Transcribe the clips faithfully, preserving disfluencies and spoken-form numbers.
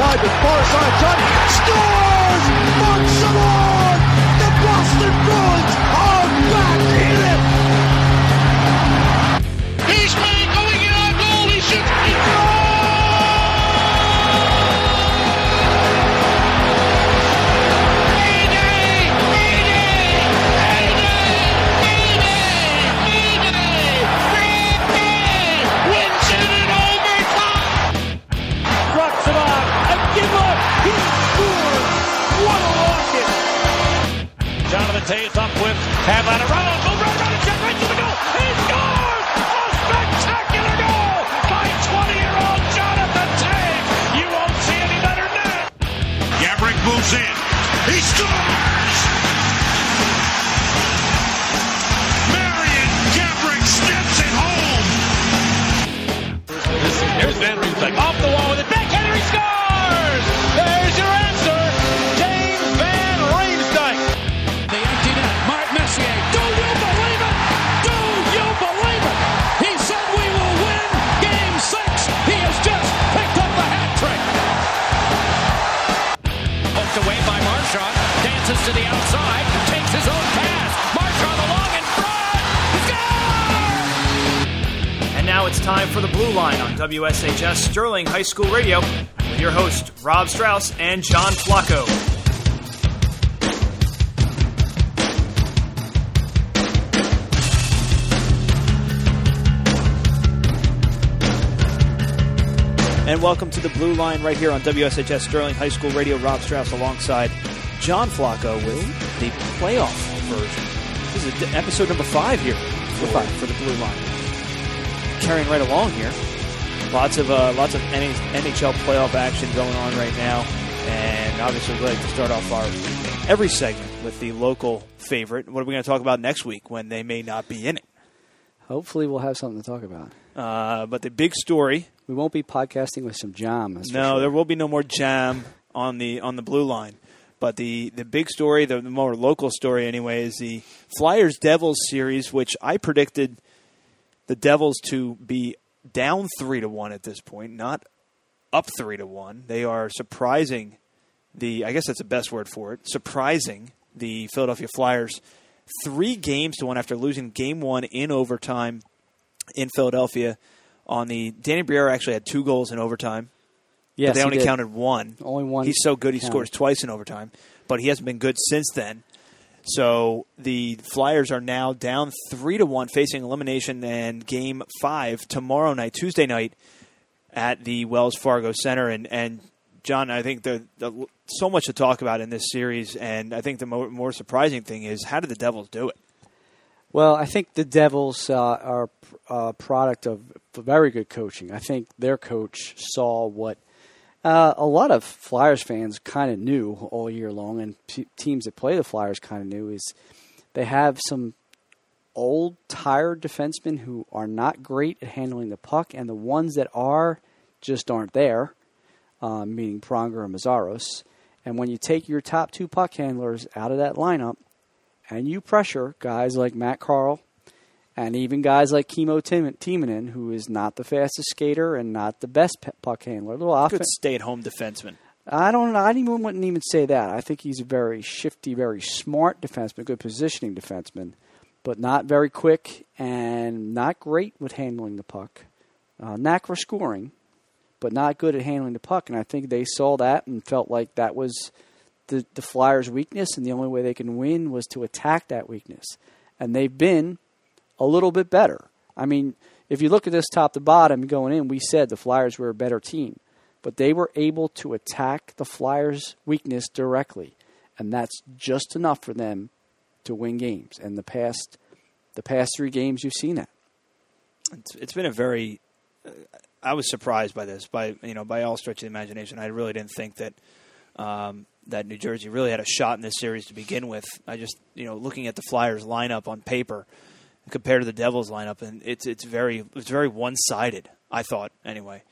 side with far side shot. Scores! Mark Savard! The Boston Bruins are back in it! He's playing going in on goal. He shoots. He goes! Taves up with Havana-Ramos, goes right around and check right to the goal. He scores! A spectacular goal by twenty-year-old Jonathan Taves. You won't see any better than that. Gabrick moves in. He scores! Marian Gabrick steps it home. Here's Van Riemsdyk off the wall with it. Backhander, he scores! There's your answer, James Van Riemsdyk. Do you believe it? Do you believe it? He said we will win game six. He has just picked up the hat trick. Poked away by Marchand. Dances to the outside. Takes his own pass. Marchand along in front. Score! And now it's time for the Blue Line on W S H S Sterling High School Radio with your host, Rob Strauss and John Flacco. And welcome to the Blue Line right here on W S H S Sterling High School Radio. Rob Strauss alongside John Flacco with the playoff version. This is episode number five here for, five for the Blue Line. Carrying right along here. Lots of uh, lots of N H L playoff action going on right now. And obviously we'd like to start off our every segment with the local favorite. What are we going to talk about next week when they may not be in it? Hopefully we'll have something to talk about. Uh, but the big story... We won't be podcasting with some jam. No, sure. There will be no more jam on the on the Blue Line. But the, the big story, the, the more local story anyway, is the Flyers-Devils series, which I predicted the Devils to be down three to one at this point, not up three to one. They are surprising the, I guess that's the best word for it, surprising the Philadelphia Flyers three games to one after losing game one in overtime in Philadelphia. On the Danny Briere actually had two goals in overtime. Yes, but they only did. counted one. Only one. He's so good he counted. scores twice in overtime, but he hasn't been good since then. So the Flyers are now down three to one, facing elimination and game five tomorrow night, Tuesday night, at the Wells Fargo Center. And and John, I think the, the so much to talk about in this series, and I think the more, more surprising thing is how did the Devils do it? Well, I think the Devils uh, are a product of very good coaching. I think their coach saw what uh, a lot of Flyers fans kind of knew all year long, and p- teams that play the Flyers kind of knew, is they have some old, tired defensemen who are not great at handling the puck, and the ones that are just aren't there, uh, meaning Pronger and Mazzaros. And when you take your top two puck handlers out of that lineup, and you pressure guys like Matt Carl and even guys like Kimmo Timonen, who is not the fastest skater and not the best puck handler. A little off- Good stay-at-home defenseman. I don't. I even wouldn't even say that. I think he's a very shifty, very smart defenseman, good positioning defenseman, but not very quick and not great with handling the puck. Uh, knack for scoring, but not good at handling the puck. And I think they saw that and felt like that was The, the Flyers' weakness, and the only way they can win was to attack that weakness. And they've been a little bit better. I mean, if you look at this top to bottom going in, we said the Flyers were a better team. But they were able to attack the Flyers' weakness directly. And that's just enough for them to win games. And the past the past three games, you've seen that. It's, it's been a very... Uh, I was surprised by this, by you know, by all stretch of the imagination. I really didn't think that... Um, that New Jersey really had a shot in this series to begin with. I just, you know, looking at the Flyers lineup on paper compared to the Devils lineup, and it's it's very it's very one-sided, I thought, anyway.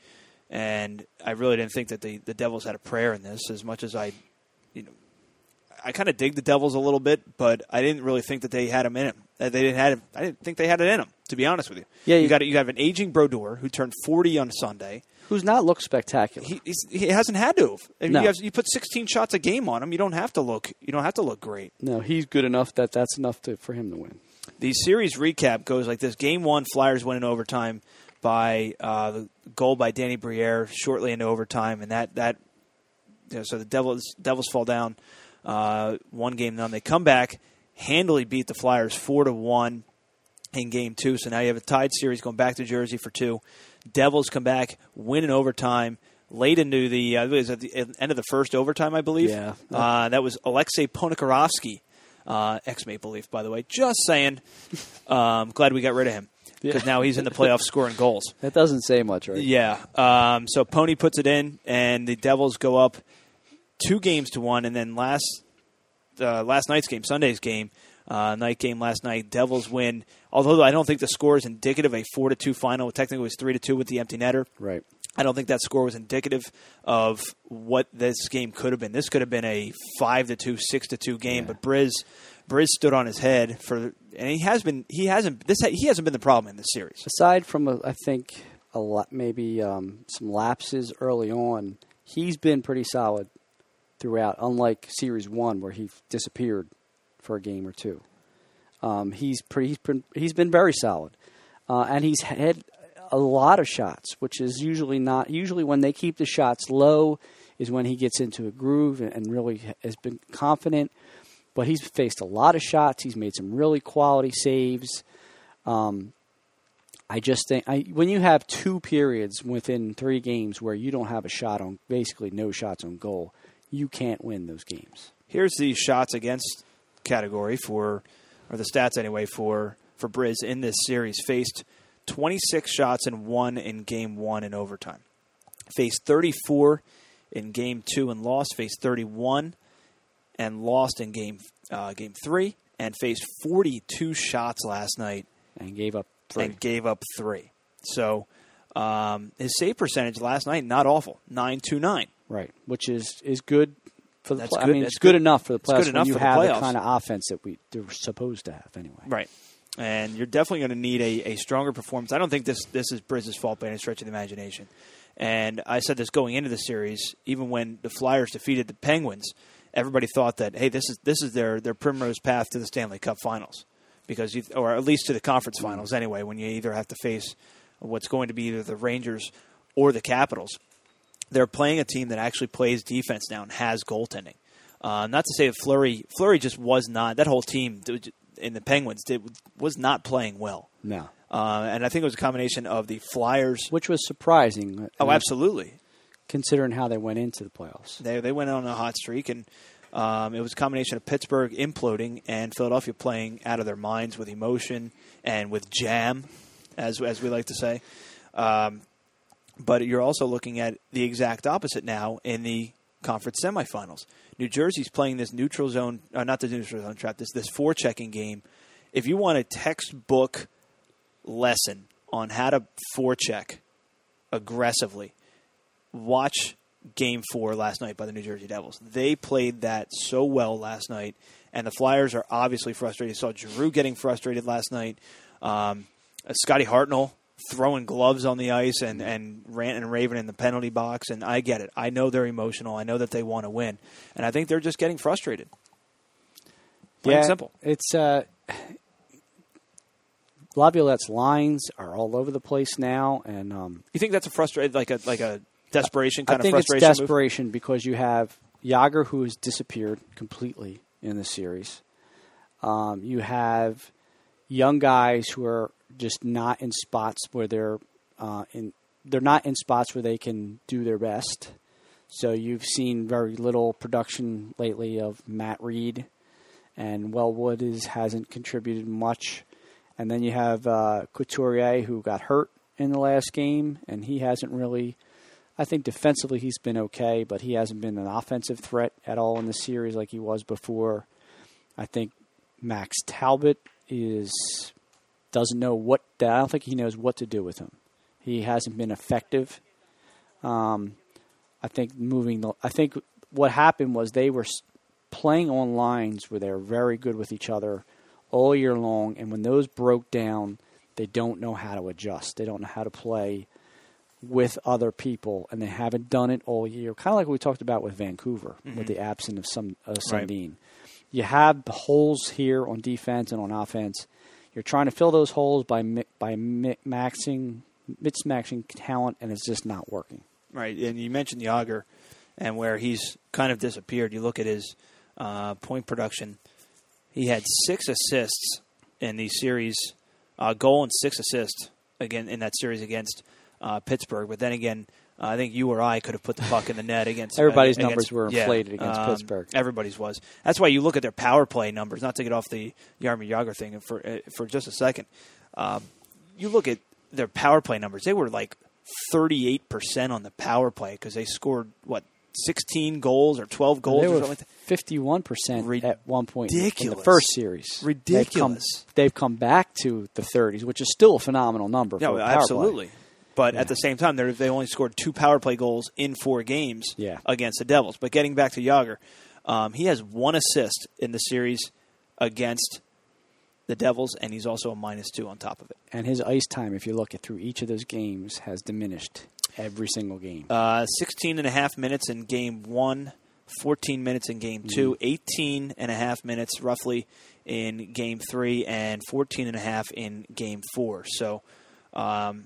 And I really didn't think that the, the Devils had a prayer in this as much as I, you know, I kind of dig the Devils a little bit, but I didn't really think that they had them in it. They didn't have. I didn't think they had it in them. To be honest with you, Yeah, you you- got you have an aging Brodeur who turned forty on Sunday. Who's not looked spectacular. He he's, he hasn't had to. Have. I mean, No. you, have, you put sixteen shots a game on him. You don't have to look. You don't have to look great. no, he's good enough that that's enough to, for him to win. The series recap goes like this: Game one, Flyers win in overtime by uh, the goal by Danny Briere shortly into overtime, and that that you know, so the Devils Devils fall down uh, one game none. They come back, handily beat the Flyers four to one in game two. So now you have a tied series going back to Jersey for two. Devils come back, win in overtime. Late into the uh, it was at the end of the first overtime, I believe. Yeah. Uh, that was Alexei Ponikarovsky, uh, ex-Maple Leaf, by the way. Just saying. Um, glad we got rid of him because Yeah. now he's in the playoffs scoring goals. That doesn't say much, right? Yeah. Um, so Pony puts it in, and the Devils go up two games to one. And then last uh, last night's game, Sunday's game, uh, night game last night, Devils win. Although I don't think the score is indicative of a four to two final. Technically, it was three to two with the empty netter. Right. I don't think that score was indicative of what this game could have been. This could have been a five to two, six to two game. Yeah. But Briz, Briz stood on his head for, and he has been. He hasn't. This he hasn't been the problem in this series. Aside from, a, I think, a lot, maybe um, some lapses early on, he's been pretty solid throughout, unlike Series one where he disappeared for a game or two. Um, he's pretty. He's been, he's been very solid, uh, and he's had a lot of shots, which is usually not. Usually, when they keep the shots low, is when he gets into a groove and, and really has been confident. But he's faced a lot of shots. He's made some really quality saves. Um, I just think I, when you have two periods within three games where you don't have a shot on, basically no shots on goal, you can't win those games. Here's the shots against category for, or the stats anyway, for, for Briz in this series. Faced twenty-six shots and one in game one in overtime. Faced thirty-four in game two and lost. Faced thirty-one and lost in game uh, game three. And faced forty-two shots last night And gave up three. and gave up three. So um, his save percentage last night, not awful, nine two nine. Right, which is, is good for the That's play. I good- mean, that's it's good, good- enough for the it's playoffs good when enough you for the have the playoffs. kind of offense that we they're supposed to have anyway. Right. And you're definitely going to need a, a stronger performance. I don't think this this is Briz's fault by any stretch of the imagination. And I said this going into the series, even when the Flyers defeated the Penguins, everybody thought that, hey, this is this is their, their primrose path to the Stanley Cup Finals, because you, or at least to the conference finals anyway, when you either have to face what's going to be either the Rangers or the Capitals. They're playing a team that actually plays defense now and has goaltending. Uh, not to say that Fleury, Fleury just was not, that whole team in the Penguins did, was not playing well. No. Uh, and I think it was a combination of the Flyers. Which was surprising. Oh, uh, absolutely. Considering how they went into the playoffs. They they went on a hot streak, and um, it was a combination of Pittsburgh imploding and Philadelphia playing out of their minds with emotion and with jam, as as we like to say. Um, but you're also looking at the exact opposite now in the conference semifinals. New Jersey's playing this neutral zone, uh, not the neutral zone trap, this this forechecking game. If you want a textbook lesson on how to forecheck aggressively, watch Game Four last night by the New Jersey Devils. They played that so well last night, and the Flyers are obviously frustrated. You saw Giroux getting frustrated last night. Um, uh, Scotty Hartnell throwing gloves on the ice and, and ranting and raving in the penalty box, and I get it. I know they're emotional. I know that they want to win, and I think they're just getting frustrated. Plain yeah, and simple. It's uh, Laviolette's lines are all over the place now, and um, You think that's a frustrated, like a like a desperation kind I think of it's frustration move? desperation because you have Jágr, who has disappeared completely in the series. Um, you have young guys who are just not in spots where they're uh, in. They're not in spots where they can do their best. So you've seen very little production lately of Matt Reed, and Wellwood is hasn't contributed much. And then you have uh, Couturier, who got hurt in the last game, and he hasn't really. I think defensively he's been okay, but he hasn't been an offensive threat at all in the series like he was before. I think Max Talbot is doesn't know what. I don't think he knows what to do with him. He hasn't been effective. Um, I think moving. The, I think what happened was they were playing on lines where they were very good with each other all year long, and when those broke down, they don't know how to adjust. They don't know how to play with other people, and they haven't done it all year. Kind of like we talked about with Vancouver, mm-hmm. with the absence of some uh, Sundin. Right. You have holes here on defense and on offense. You're trying to fill those holes by mi- by mi- maxing, mix-maxing talent, and it's just not working. Right, and you mentioned Jágr, and where he's kind of disappeared. You look at his uh, point production. He had six assists in the series, uh, goal and six assists again in that series against uh, Pittsburgh. But then again, uh, I think you or I could have put the puck in the net against everybody's uh, numbers against, were inflated yeah, against um, Pittsburgh. Everybody's was. That's why you look at their power play numbers. Not to get off the Jaromir Jágr thing for uh, for just a second. Um, you look at their power play numbers. They were like thirty-eight percent on the power play because they scored what sixteen goals or twelve goals. They or were something like that. fifty-one percent Rid- at one point ridiculous. in the first series. Ridiculous. They've come, they've come back to the thirties, which is still a phenomenal number for No, a power absolutely. play. But Yeah. at the same time, they only scored two power play goals in four games Yeah. against the Devils. But getting back to Jágr, um, he has one assist in the series against the Devils, and he's also a minus two on top of it. And his ice time, if you look at through each of those games, has diminished every single game. Uh, sixteen and a half minutes in game one, fourteen minutes in game two, Mm-hmm. eighteen and a half minutes roughly in game three, and fourteen and a half in game four. So um,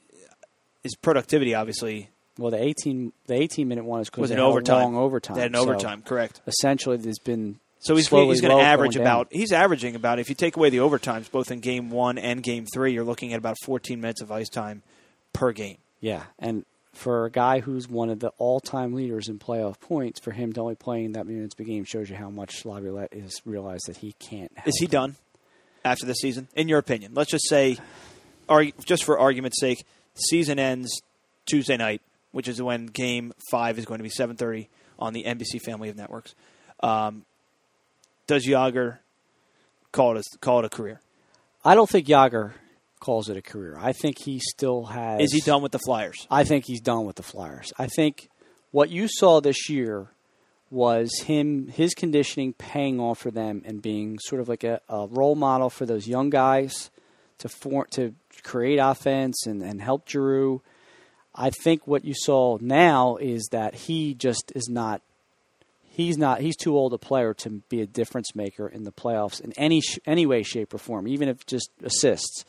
his productivity, obviously, Well, the eighteen the eighteen minute one is because was they an had a overtime. long overtime. They had an So overtime, correct. essentially, there's been So he's slowly he's going low to average going down. about he's averaging about if you take away the overtimes both in game one and game three, you're looking at about fourteen minutes of ice time per game. Yeah, and for a guy who's one of the all-time leaders in playoff points, for him to only playing that many minutes per game shows you how much Laviolette has realized that he can't help. Is he done after the season? In your opinion, let's just say, argue, just for argument's sake, season ends Tuesday night, which is when Game Five is going to be seven thirty on the N B C family of networks. Um, does Jágr call it a, call it a career? I don't think Jágr calls it a career. I think he still has... Is he done with the Flyers? I think he's done with the Flyers. I think what you saw this year was him, his conditioning paying off for them and being sort of like a, a role model for those young guys to for, to create offense and, and help Giroux. I think what you saw now is that he just is not he's not he's too old a player to be a difference maker in the playoffs in any sh- any way, shape, or form, even if just assists.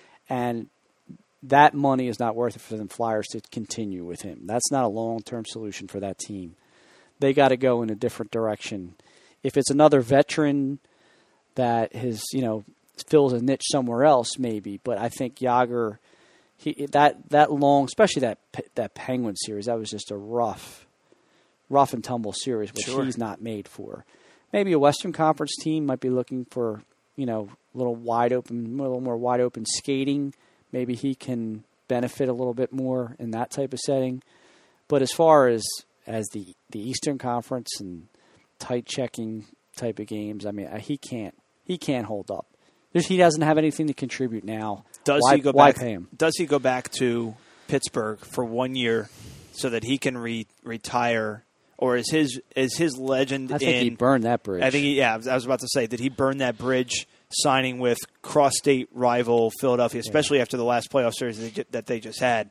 And that money is not worth it for the Flyers to continue with him. That's not a long-term solution for that team. They got to go in a different direction. If it's another veteran that has, you know, fills a niche somewhere else, maybe. But I think Jágr, he that that long, especially that that Penguin series, that was just a rough, rough and tumble series, which Sure. he's not made for. Maybe a Western Conference team might be looking for, you know, a little wide open, a little more wide open skating. Maybe he can benefit a little bit more in that type of setting. But as far as as the the Eastern Conference and tight checking type of games, I mean, he can't he can't hold up. There's, he doesn't have anything to contribute now. Does why, he go why back? pay him? Does he go back to Pittsburgh for one year so that he can re- retire, or is his is his legend? I think in, he burned that bridge. I think he, yeah. I was, I was about to say, did he burn that bridge signing with cross-state rival Philadelphia, especially yeah. after the last playoff series that they, that they just had?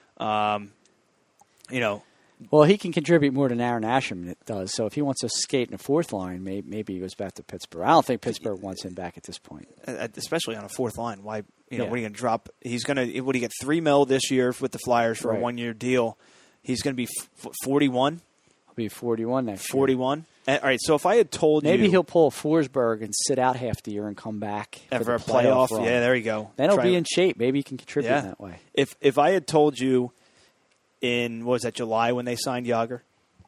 Um, you know. Well, he can contribute more than Aaron Asham does. So if he wants to skate in a fourth line, maybe, maybe he goes back to Pittsburgh. I don't think Pittsburgh wants him back at this point, especially on a fourth line. Why? You know, yeah. what are you going to drop? He's going to. Would he get three mil this year with the Flyers for right. a one-year deal? He's going to be forty-one. He'll be forty-one next forty-one. year. All right. So if I had told maybe you, maybe he'll pull a Forsberg and sit out half the year and come back for, for a the playoff. playoff run. Yeah, there you go. Then he'll Try be to, in shape. Maybe he can contribute yeah. in that way. If if I had told you in what was that July when they signed Jágr,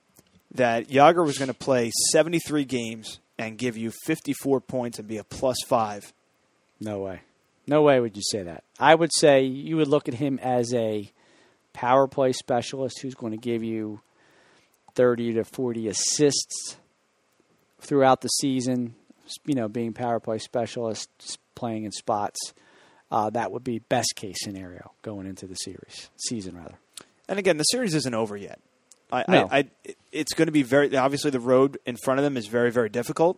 that Jágr was going to play seventy-three games and give you fifty-four points and be a plus five. No way. No way would you say that. I would say you would look at him as a power play specialist who's going to give you thirty to forty assists throughout the season, you know, being power play specialist, playing in spots. Uh, that would be best case scenario going into the series, season rather. And again, the series isn't over yet. I, no. I, I, it's going to be very, obviously the road in front of them is very, very difficult.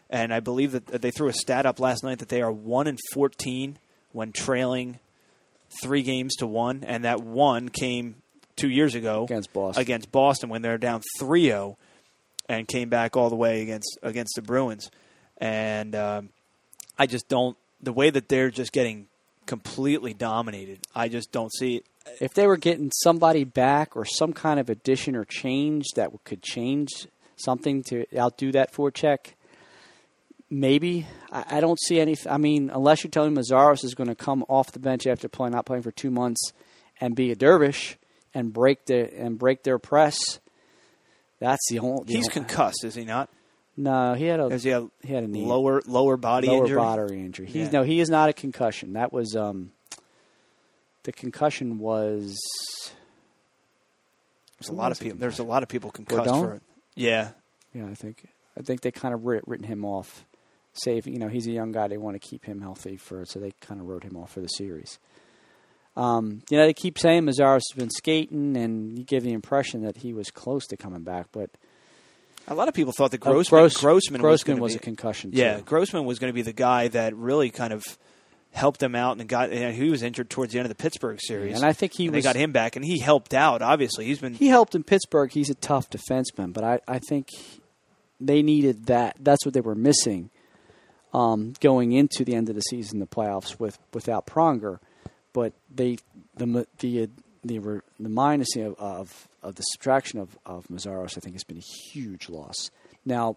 and I believe that they threw a stat up last night that they are one and fourteen when trailing three games to one, and that one came two years ago against Boston. Against Boston when they're down three oh, and came back all the way against against the Bruins. And um, I just don't the way that they're just getting completely dominated. I just don't see it. If they were getting somebody back or some kind of addition or change that could change something to outdo that forecheck, maybe. I, I don't see any. I mean, unless you're telling me Meszaros is going to come off the bench after playing, not playing for two months, and be a dervish and break the and break their press. That's the only. The He's only, concussed, is he not? No, he had a. Is he a he had a knee lower lower body lower injury? body injury. He's Yeah. no, he is not a concussion. That was um. The concussion was. There's a lot of people. There's a lot of people concussed Gordon? for it. Yeah, Yeah, I think I think they kind of writ, written him off. Save, you know, he's a young guy. They want to keep him healthy for it, so they kind of wrote him off for the series. Um, you know, they keep saying Meszaros has been skating, and you give the impression that he was close to coming back, but a lot of people thought that uh, Grossman, Gross, Grossman, was, Grossman gonna was be, a concussion. Yeah, too. Grossman was going to be the guy that really kind of helped them out, and got. And he was injured towards the end of the Pittsburgh series, and I think he and was. they got him back, and he helped out. Obviously, he's been. He helped in Pittsburgh. He's a tough defenseman, but I, I think they needed that. That's what they were missing um, going into the end of the season, the playoffs with without Pronger. But they the the the the, the minus of, of of the subtraction of of Meszaros, I think, has been a huge loss. Now,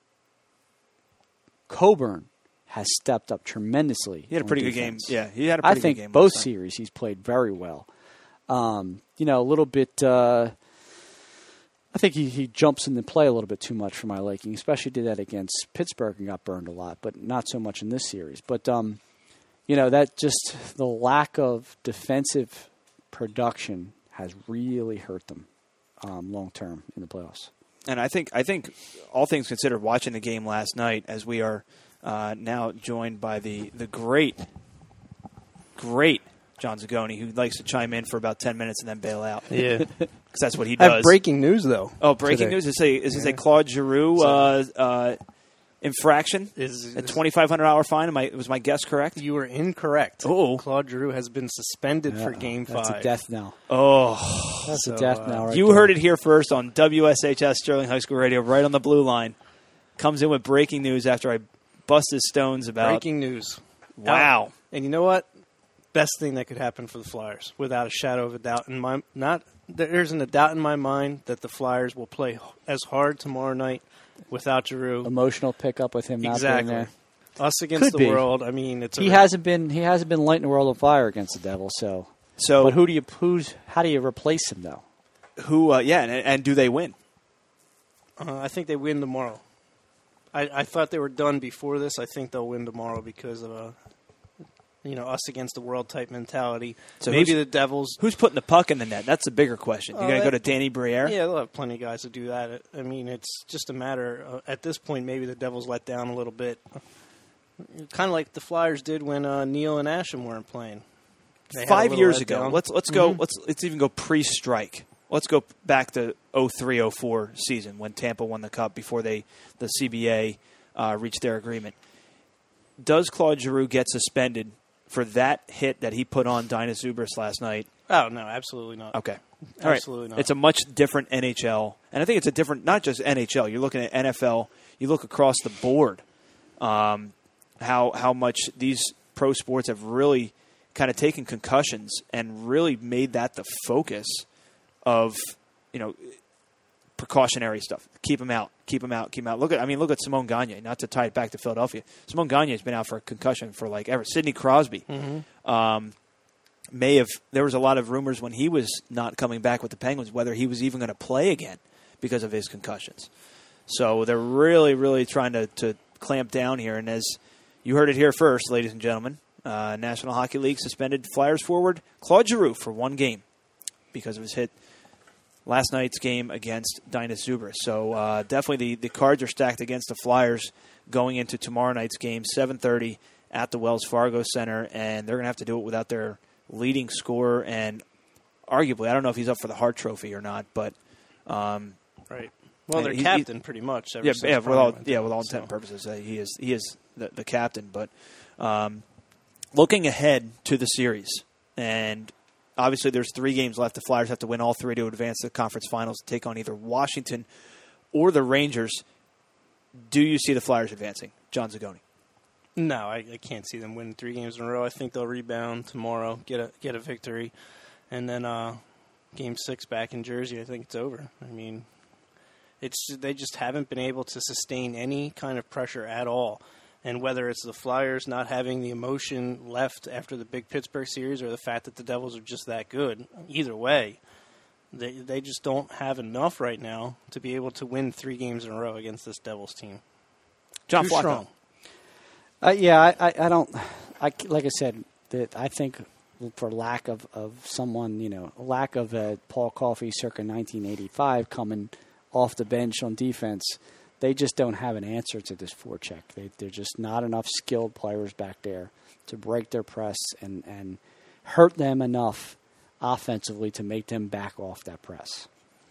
Coburn has stepped up tremendously. He had a on pretty defense. good game. Yeah, he had a I pretty think good game. both last night. series he's played very well. Um, you know, a little bit. Uh, I think he, he jumps in the play a little bit too much for my liking. Especially did that against Pittsburgh and got burned a lot, but not so much in this series. But um, you know, that just the lack of defensive production has really hurt them um, long term in the playoffs. And I think I think all things considered, watching the game last night, as we are uh, now joined by the the great, great John Zagoni, who likes to chime in for about ten minutes and then bail out. Yeah. Because that's what he I have does. breaking news, though. Oh, breaking today. news! Is a is this Yeah. a Claude Giroux uh, uh, infraction? Is- a twenty five hundred dollar fine? Am I, was my guess correct? You were incorrect. Oh. Claude Giroux has been suspended for Uh-oh. Game That's Five. a death knell. Oh, That's So, a death uh, knell. Right you there. heard it here first on W S H S Sterling High School Radio, right on the blue line. Comes in with breaking news after I bust his stones about. Breaking news. Wow. And you know what? Best thing that could happen for the Flyers, without a shadow of a doubt. In my not there isn't a doubt in my mind that the Flyers will play as hard tomorrow night without Giroux. Emotional pickup with him not Exactly. being there. Us against Could the be. world. I mean, it's a He hasn't been he hasn't been lighting the world on fire against the Devils. So, So but who do you who's how do you replace him though? who? Uh, yeah, and, and do they win? Uh, I think they win tomorrow. I, I thought they were done before this. I think they'll win tomorrow because of a, you know, us against the world type mentality. So Maybe who's- the Devils. Who's putting the puck in the net? That's the bigger question. You're Uh, going to go that- to Danny Briere? Yeah, they'll have plenty of guys to do that. I mean, it's just a matter uh, at this point. Maybe the Devils let down a little bit, kind of like the Flyers did when uh, Neal and Asham weren't playing. They had a Five little years letdown. ago. Let's let's go. Mhm. Let's let's even go pre-strike. Let's go back to oh three oh four season when Tampa won the Cup before they the C B A uh, reached their agreement. Does Claude Giroux get suspended for that hit that he put on Dinah Zubris last night? Oh no, absolutely not. Okay, all right. Absolutely not. It's a much different N H L, and I think it's a different not just N H L. You're looking at N F L. You look across the board. Um, how how much these pro sports have really kind of taken concussions and really made that the focus of, you know, precautionary stuff. Keep them out. Keep them out. Keep them out. Look at I mean, look at Simone Gagne. Not to tie it back to Philadelphia. Simone Gagne has been out for a concussion for like ever. Sidney Crosby Mm-hmm. um, may have. There was a lot of rumors when he was not coming back with the Penguins whether he was even going to play again because of his concussions. So they're really, really trying to, to clamp down here. And as you heard it here first, ladies and gentlemen, uh, National Hockey League suspended Flyers forward Claude Giroux for one game because of his hit last night's game against Dinah Zubris. So uh, definitely the, the cards are stacked against the Flyers going into tomorrow night's game, seven thirty at the Wells Fargo Center, and they're going to have to do it without their leading scorer and arguably, I don't know if he's up for the Hart Trophy or not, but um, Right. Well, their he, captain, he, pretty much. Ever yeah, since yeah, with all, went yeah, down, with all so. intent and purposes, uh, he is he is the, the captain. But um, looking ahead to the series, and obviously there's three games left. The Flyers have to win all three to advance to the conference finals to take on either Washington or the Rangers. Do you see the Flyers advancing, John Zagoni? No, I, I can't see them winning three games in a row. I think they'll rebound tomorrow, get a get a victory, and then uh, game six back in Jersey. I think it's over. I mean, it's they just haven't been able to sustain any kind of pressure at all. And whether it's the Flyers not having the emotion left after the big Pittsburgh series or the fact that the Devils are just that good, either way, they they just don't have enough right now to be able to win three games in a row against this Devils team. John Too Flacco. strong. Uh, yeah, I, I, I don't. I, like I said, that I think for lack of, of someone, you know, lack of uh, Paul Coffey circa nineteen eighty-five coming off the bench on defense, they just don't have an answer to this forecheck. They, they're just not enough skilled players back there to break their press and, and hurt them enough offensively to make them back off that press.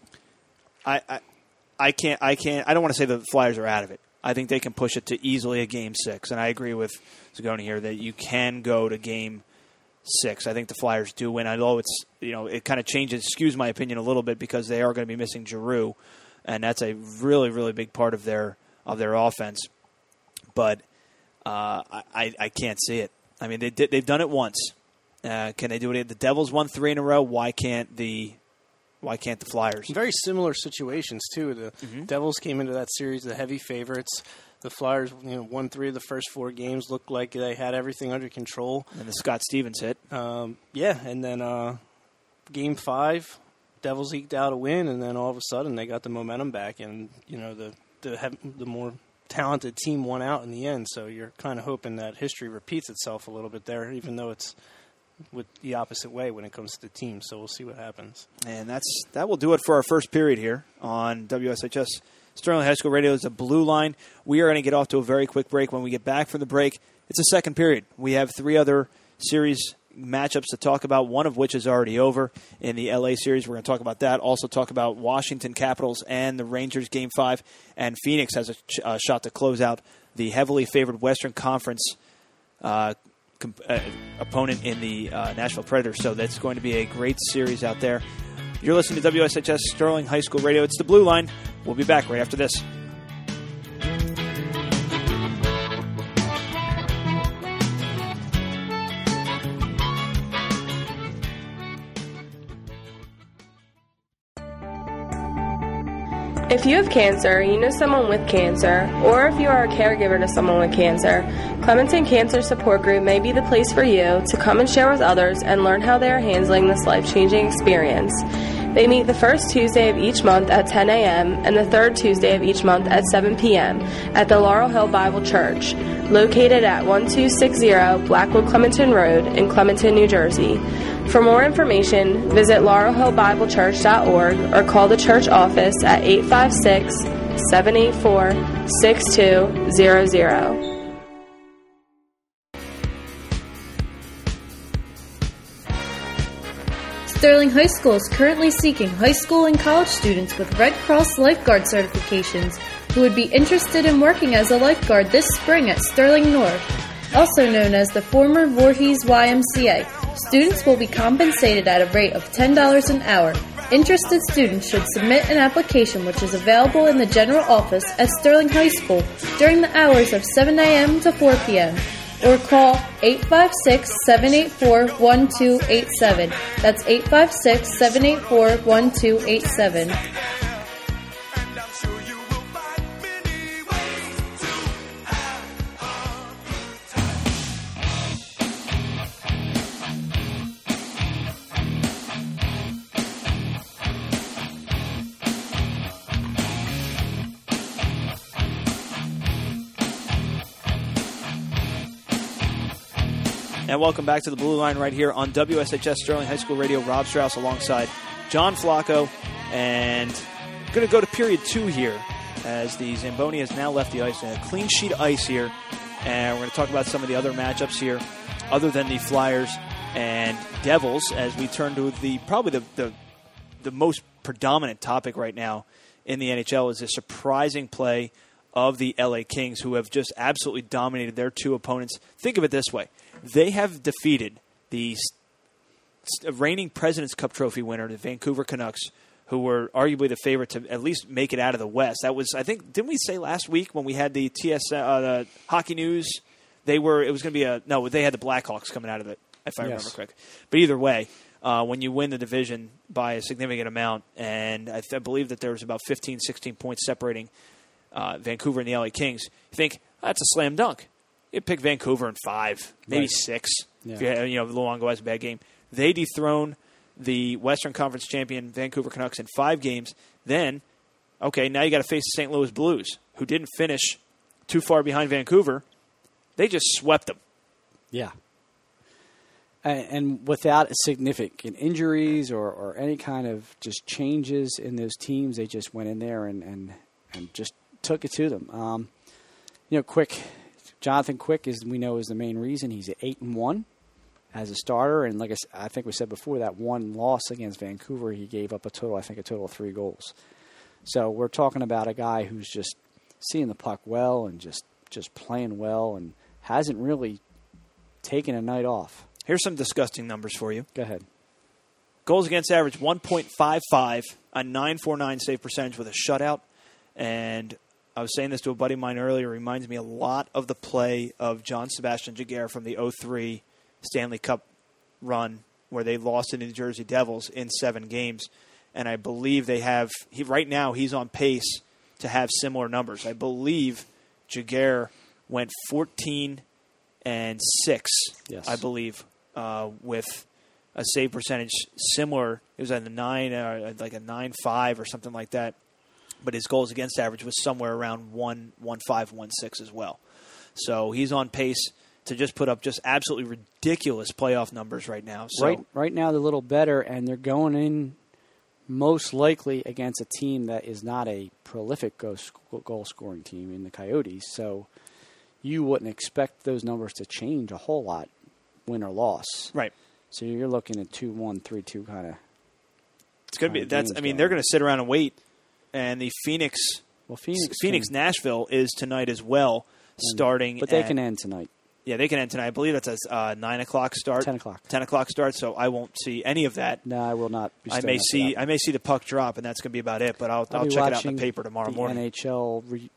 I, I, I can't. I can't. I don't want to say the Flyers are out of it. I think they can push it to easily a game six, and I agree with Zagoni here that you can go to game six. I think the Flyers do win. Although it's you know it kind of changes, skews my opinion a little bit because they are going to be missing Giroux, and that's a really really big part of their of their offense. But uh, I I can't see it. I mean they did, they've done it once. Uh, can they do it? The Devils won three in a row. Why can't the Why can't the Flyers? Very similar situations, too. The Mm-hmm. Devils came into that series the heavy favorites. The Flyers, you know, won three of the first four games, looked like they had everything under control. And the Scott Stevens hit. Um, yeah, and then uh, game five, Devils eked out a win, and then all of a sudden they got the momentum back, and, you know, the the, have, the more talented team won out in the end. So you're kind of hoping that history repeats itself a little bit there, even though it's with the opposite way when it comes to the team. So we'll see what happens. And that's that will do it for our first period here on W S H S Sterling High School Radio. Is a Blue Line. We are going to get off to a very quick break. When we get back from the break, it's a second period. We have three other series matchups to talk about, one of which is already over in the L A series. We're going to talk about that. Also talk about Washington Capitals and the Rangers Game five. And Phoenix has a ch- uh, shot to close out the heavily favored Western Conference uh Comp- uh, opponent in the uh, Nashville Predators. So that's going to be a great series out there. You're listening to W S H S Sterling High School Radio. It's the Blue Line. We'll be back right after this. If you have cancer, you know someone with cancer, or if you are a caregiver to someone with cancer, Clementon Cancer Support Group may be the place for you to come and share with others and learn how they are handling this life-changing experience. They meet the first Tuesday of each month at ten a.m. and the third Tuesday of each month at seven p.m. at the Laurel Hill Bible Church, located at twelve sixty Blackwood Clementon Road in Clementon, New Jersey. For more information, visit laurel hill bible church dot org or call the church office at eight five six, seven eight four, six two zero zero. Sterling High School is currently seeking high school and college students with Red Cross lifeguard certifications who would be interested in working as a lifeguard this spring at Sterling North, also known as the former Voorhees Y M C A. Students will be compensated at a rate of ten dollars an hour. Interested students should submit an application which is available in the general office at Sterling High School during the hours of seven a.m. to four p.m. or call eight five six, seven eight four, one two eight seven. That's eight five six, seven eight four, one two eight seven. And welcome back to the Blue Line right here on W S H S Sterling High School Radio. Rob Strauss alongside John Flacco. And going to go to period two here as the Zamboni has now left the ice. And a clean sheet of ice here. And we're going to talk about some of the other matchups here other than the Flyers and Devils as we turn to the probably the, the, the most predominant topic right now in the N H L is a surprising play of the L A Kings, who have just absolutely dominated their two opponents. Think of it this way. They have defeated the reigning President's Cup Trophy winner, the Vancouver Canucks, who were arguably the favorite to at least make it out of the West. That was, I think, didn't we say last week when we had the T S uh, the Hockey News? They were, it was going to be a, no, they had the Blackhawks coming out of it, if I yes. remember correctly. But either way, uh, when you win the division by a significant amount, and I, th- I believe that there was about fifteen, sixteen points separating uh, Vancouver and the L A Kings, you think, oh, that's a slam dunk. You pick Vancouver in five, maybe right. six. Yeah. If you, had, you know, Luongo has a bad game. They dethrone the Western Conference champion Vancouver Canucks in five games. Then, okay, now you got to face the Saint Louis Blues, who didn't finish too far behind Vancouver. They just swept them. Yeah. And, and without significant injuries or, or any kind of just changes in those teams, they just went in there and, and, and just took it to them. Um, you know, Quick, Jonathan Quick, is we know is the main reason. He's at eight and one. As a starter, and like I, I think we said before, that one loss against Vancouver, he gave up a total, I think, a total of three goals. So we're talking about a guy who's just seeing the puck well and just, just playing well and hasn't really taken a night off. Here's some disgusting numbers for you. Go ahead. Goals against average, one point five five, a nine forty-nine save percentage with a shutout. And I was saying this to a buddy of mine earlier, reminds me a lot of the play of John Sebastian Giguère from the oh three Stanley Cup run where they lost to the New Jersey Devils in seven games. And I believe they have, he, right now he's on pace to have similar numbers. I believe Giguère went fourteen and six, yes. I believe, uh, with a save percentage similar. It was at a nine, uh, like a nine five or something like that. But his goals against average was somewhere around one one five, one six as well. So he's on pace to just put up just absolutely ridiculous playoff numbers right now. So, right, right now they're a little better, and they're going in most likely against a team that is not a prolific goal-scoring team in the Coyotes. So you wouldn't expect those numbers to change a whole lot, win or loss. Right. So you're looking at two one, three two kind of. It's going to be. That's. I mean, going. They're going to sit around and wait, and the Phoenix, well, Phoenix, Phoenix, can, Nashville is tonight as well, starting. But they at, can end tonight. Yeah, they can end tonight. I believe that's a uh, nine o'clock start. Ten o'clock. Ten o'clock start. So I won't see any of that. No, I will not. Be I may see. I may see the puck drop, and that's going to be about it. But I'll, I'll, I'll check it out in the paper tomorrow the morning. N H L re-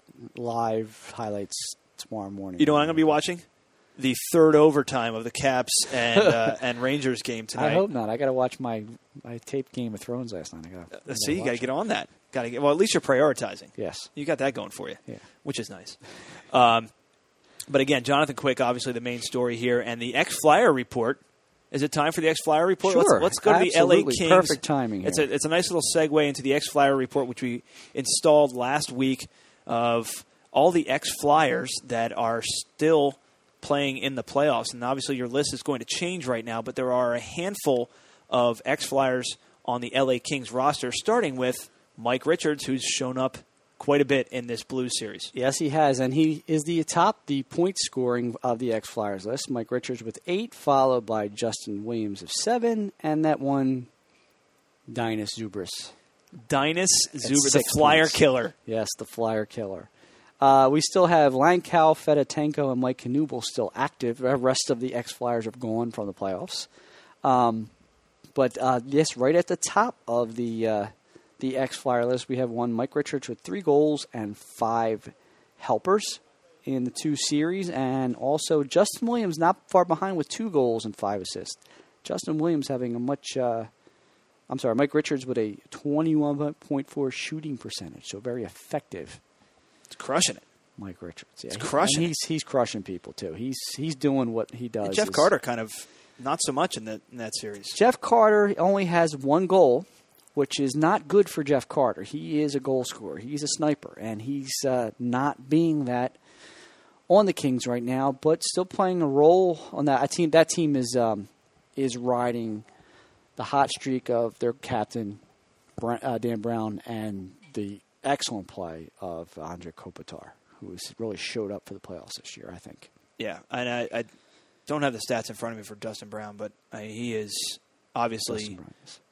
live highlights tomorrow morning. You know what I'm going to be watching? The third overtime of the Caps and uh, and Rangers game tonight. I hope not. I got to watch my I taped Game of Thrones last night. I got uh, see. You got to get on that. Got to get. Well, at least you're prioritizing. Yes, you got that going for you. Yeah, which is nice. Um, But again, Jonathan Quick, obviously the main story here, and the X-Flyer report. Is it time for the X-Flyer report? Sure. Let's, let's go to Absolutely. the L A Kings. Perfect timing here. It's a, it's a nice little segue into the X-Flyer report, which we installed last week, of all the X-Flyers that are still playing in the playoffs. And obviously your list is going to change right now, but there are a handful of X-Flyers on the L A Kings roster, starting with Mike Richards, who's shown up quite a bit in this Blues series. Yes, he has, and he is the top the point scoring of the X-Flyers list. Mike Richards with eight, followed by Justin Williams of seven, and that one, Dinas Zubris. Dinas Zubris, the Flyer points. killer. Yes, the Flyer killer. Uh, we still have Langkow, Fedotenko, and Mike Knuble still active. The rest of the X-Flyers have gone from the playoffs. Um, but, uh, yes, right at the top of the uh, the X-Flyer list, we have one Mike Richards with three goals and five helpers in the two series. And also Justin Williams not far behind with two goals and five assists. Justin Williams having a much, uh, I'm sorry, Mike Richards with a twenty-one point four shooting percentage, so very effective. It's crushing it. Mike Richards. Yeah, He's crushing he, he's, he's crushing people, too. He's he's doing what he does. And Jeff is, Carter kind of not so much in, the, in that series. Jeff Carter only has one goal, which is not good for Jeff Carter. He is a goal scorer. He's a sniper, and he's uh, not being that on the Kings right now, but still playing a role on that team. That team is um, is riding the hot streak of their captain, uh, Dan Brown, and the excellent play of Andre Kopitar, who has really showed up for the playoffs this year, I think. Yeah, and I, I don't have the stats in front of me for Dustin Brown, but I, he is obviously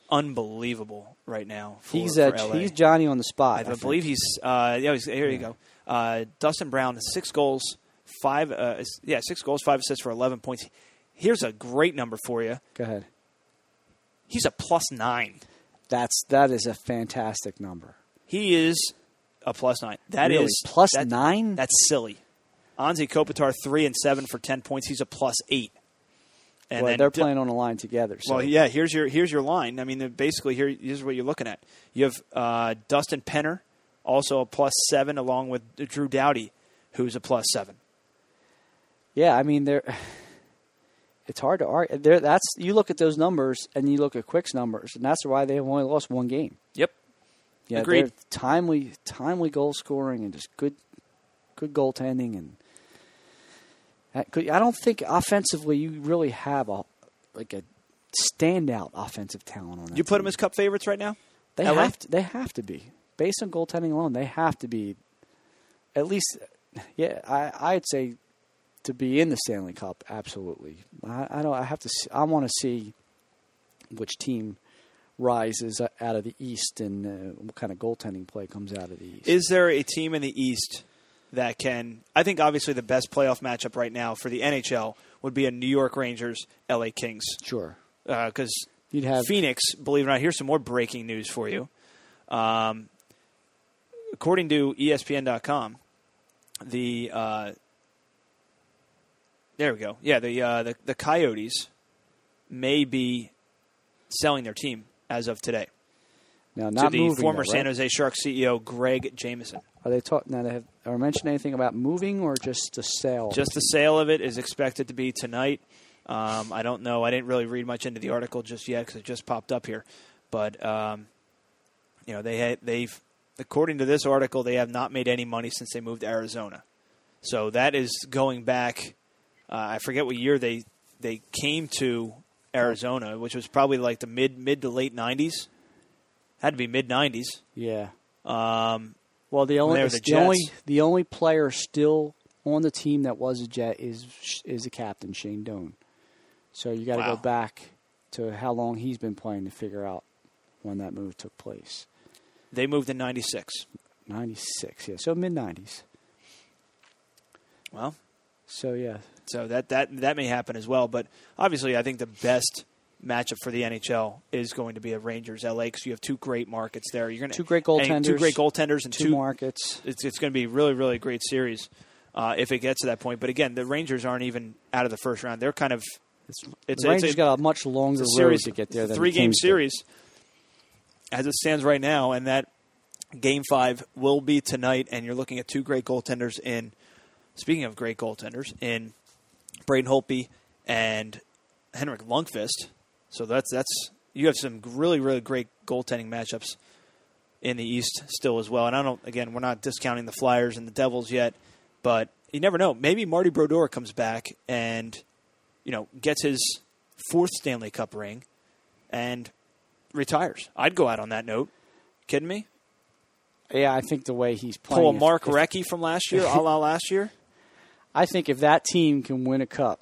unbelievable right now. For, He's for uh, L A. he's Johnny on the spot. I, I believe think. he's. Uh, yeah, he's, here yeah. you go. Uh, Dustin Brown, six goals, five. Uh, yeah, six goals, five assists for eleven points. Here's a great number for you. Go ahead. He's a plus nine. That's that is a fantastic number. He is a plus nine. That Really? is Plus that- nine? That's silly. Anze Kopitar three and seven for ten points. He's a plus eight. And well, then they're playing on the line together. So. Well, yeah. Here's your here's your line. I mean, basically, here here's what you're looking at. You have uh, Dustin Penner, also a plus seven, along with Drew Doughty, who's a plus seven. Yeah, I mean, they're. It's hard to argue. There, that's you look at those numbers and you look at Quick's numbers, and that's why they've only lost one game. Yep. Yeah, Agreed. they're Timely, timely goal scoring and just good, good goaltending, and I don't think offensively you really have a like a standout offensive talent on that. You put team. them as Cup favorites right now? They L A? have to. They have to be based on goaltending alone. They have to be at least. Yeah, I, I'd say to be in the Stanley Cup. Absolutely. I, I don't. I have to. See, I want to see which team rises out of the East and uh, what kind of goaltending play comes out of the East. Is there a team in the East that can? I think obviously the best playoff matchup right now for the N H L would be a New York Rangers L A Kings. Sure. Because uh, you'd have Phoenix, believe it or not, here's some more breaking news for you. Um, according to E S P N dot com, the uh, there we go. Yeah, the, uh, the the Coyotes may be selling their team as of today. Now, not to the moving, former though, San right? Jose Sharks C E O Greg Jameson. Are they talk now? They have are mentioned anything about moving or just the sale? Just the sale of it is expected to be tonight. Um, I don't know. I didn't really read much into the article just yet because it just popped up here. But um, you know, they had, they've according to this article, they have not made any money since they moved to Arizona. So that is going back. Uh, I forget what year they they came to Arizona, which was probably like the mid mid to late nineties. Had to be mid nineties. Yeah. Um, well, the only they were the, the only Jets. the only player still on the team that was a Jet is is the captain Shane Doan. So you got to Wow. go back to how long he's been playing to figure out when that move took place. They moved in ninety-six. ninety-six, yeah. So mid nineties. Well, so yeah. So that, that that may happen as well. But obviously, I think the best matchup for the N H L is going to be a Rangers L A because you have two great markets there. You're going two great goaltenders, two great goaltenders, and two, two markets. It's it's going to be a really really great series uh, if it gets to that point. But again, the Rangers aren't even out of the first round. They're kind of it's, it's the a, Rangers it's a, got a much longer a road series, to get there. Than three the game Kings did. series as it stands right now, and that game five will be tonight. And you're looking at two great goaltenders in. Speaking of great goaltenders, in Braden Holtby and Henrik Lundqvist. So that's that's you have some really really great goaltending matchups in the East still as well. And I don't again we're not discounting the Flyers and the Devils yet, but you never know. Maybe Marty Brodeur comes back and you know gets his fourth Stanley Cup ring and retires. I'd go out on that note. Kidding me? Yeah, I think the way he's playing. Pull a if- Mark if- Recchi from last year, a la last year. I think if that team can win a cup,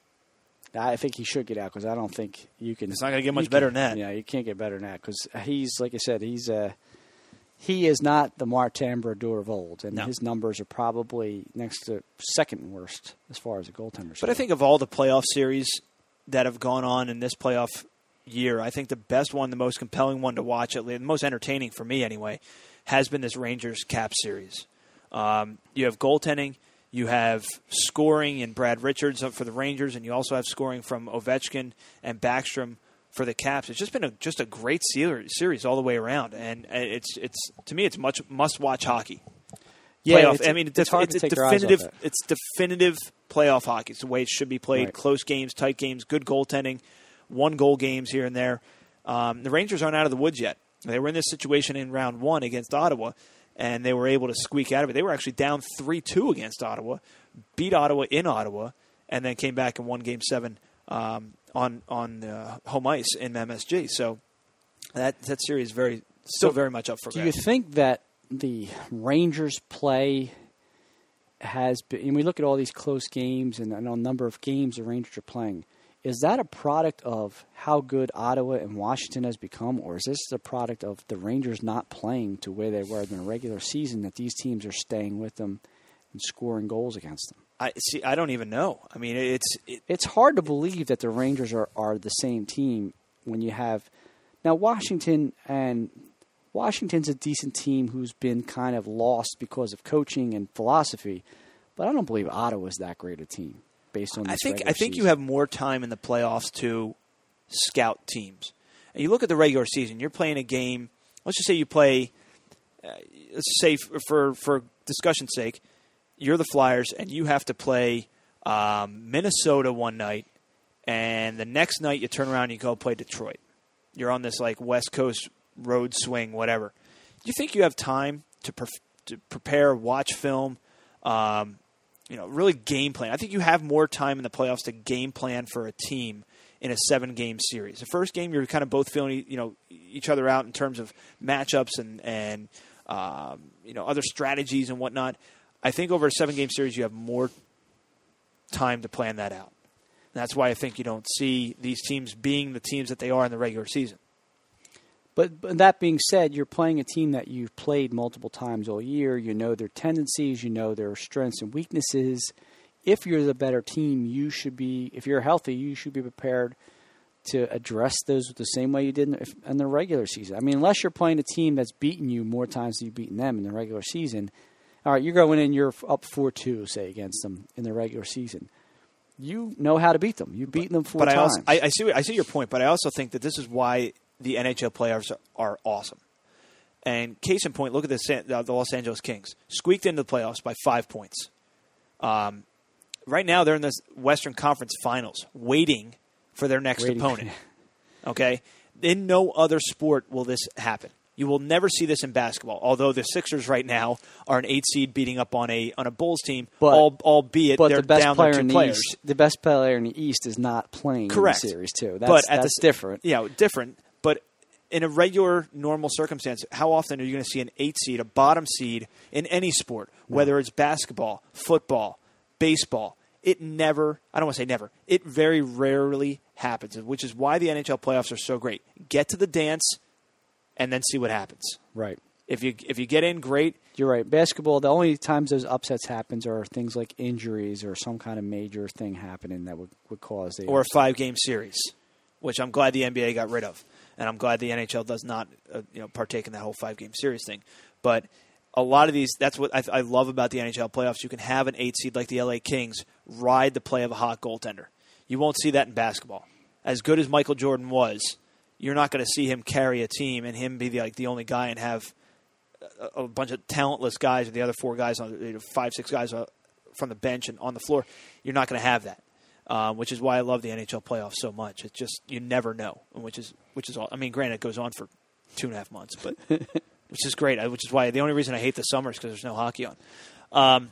I think he should get out because I don't think you can. It's not going to get much you better can- than that. Yeah, you can't get better than that because he's like I said, he's uh, he is not the Martin Brodeur of old, and No. his numbers are probably next to second worst as far as a goaltender. But I think of all the playoff series that have gone on in this playoff year, I think the best one, the most compelling one to watch, at least the most entertaining for me anyway, has been this Rangers Cap series. Um, you have goaltending, you have scoring in Brad Richards for the Rangers, and you also have scoring from Ovechkin and Backstrom for the Caps. It's just been a, just a great ser- series all the way around, and it's it's to me it's much must watch hockey. Yeah, Playoff. it's- I mean, it's it's, hard it's to a take your eyes off definitive. it. It's definitive playoff hockey. It's the way it should be played. Right. Close games, tight games, good goaltending, one goal games here and there. Um, the Rangers aren't out of the woods yet. They were in this situation in round one against Ottawa, and they were able to squeak out of it. They were actually down three two against Ottawa, beat Ottawa in Ottawa, and then came back and won Game Seven um, on on uh, home ice in M S G. So that that series is very still So, very much up for do grabs. you think that the Rangers play has been, and we look at all these close games and, and a number of games the Rangers are playing, is that a product of how good Ottawa and Washington has become, or is this the product of the Rangers not playing to where they were in the regular season, that these teams are staying with them and scoring goals against them? I see. I don't even know. I mean, it's it, it's hard to believe that the Rangers are, are the same team when you have now Washington, and Washington's a decent team who's been kind of lost because of coaching and philosophy, but I don't believe Ottawa's that great a team based on this I think regular I think season. you have more time in the playoffs to scout teams. And you look at the regular season. You're playing a game. Let's just say you play. Uh, let's say for, for for discussion's sake, you're the Flyers, and you have to play um, Minnesota one night, and the next night you turn around and you go play Detroit. You're on this like West Coast road swing, whatever. Do you think you have time to, pre- to prepare, watch film, um, you know, really game plan? I think you have more time in the playoffs to game plan for a team in a seven-game series. The first game, you're kind of both feeling, you know, each other out in terms of matchups and and um, you know, other strategies and whatnot. I think over a seven-game series, you have more time to plan that out. And that's why I think you don't see these teams being the teams that they are in the regular season. But, but that being said, you're playing a team that you've played multiple times all year. You know their tendencies. You know their strengths and weaknesses. If you're the better team, you should be, if you're healthy, you should be prepared to address those the same way you did in the, in the regular season. I mean, unless you're playing a team that's beaten you more times than you've beaten them in the regular season. All right, you're going in, you're up four two, say, against them in the regular season. You know how to beat them. You've beaten them four but I times. also, I, I see. I see your point, but I also think that this is why the N H L playoffs are, are awesome. And case in point, look at the, San, uh, the Los Angeles Kings. Squeaked into the playoffs by five points. Um, right now, they're in the Western Conference Finals, waiting for their next Waiting. opponent. Okay? In no other sport will this happen. You will never see this in basketball, although the Sixers right now are an eight seed beating up on a on a Bulls team, But- al- albeit But they're the best down player their two in the players. East, the best player in the East is not playing Correct. in the series too. That's, but at that's the, different. Yeah, different. But in a regular, normal circumstance, how often are you going to see an eight seed, a bottom seed in any sport, whether it's basketball, football, baseball? It never, I don't want to say never, it very rarely happens, which is why the N H L playoffs are so great. Get to the dance and then see what happens. Right. If you if you get in, great. You're right. Basketball, the only times those upsets happens are things like injuries or some kind of major thing happening that would, would cause the Or a five-game series, which I'm glad the N B A got rid of. And I'm glad the N H L does not uh, you know, partake in that whole five-game series thing. But a lot of these, that's what I, I love about the N H L playoffs. You can have an eight seed like the L A Kings ride the play of a hot goaltender. You won't see that in basketball. As good as Michael Jordan was, you're not going to see him carry a team and him be the, like the only guy and have a, a bunch of talentless guys and the other four guys, on you know, five, six guys from the bench and on the floor. You're not going to have that, um, which is why I love the N H L playoffs so much. It's just you never know, which is which is all. I mean, granted, it goes on for two and a half months, but which is great. Which is why the only reason I hate the summer is because there's no hockey on. Um,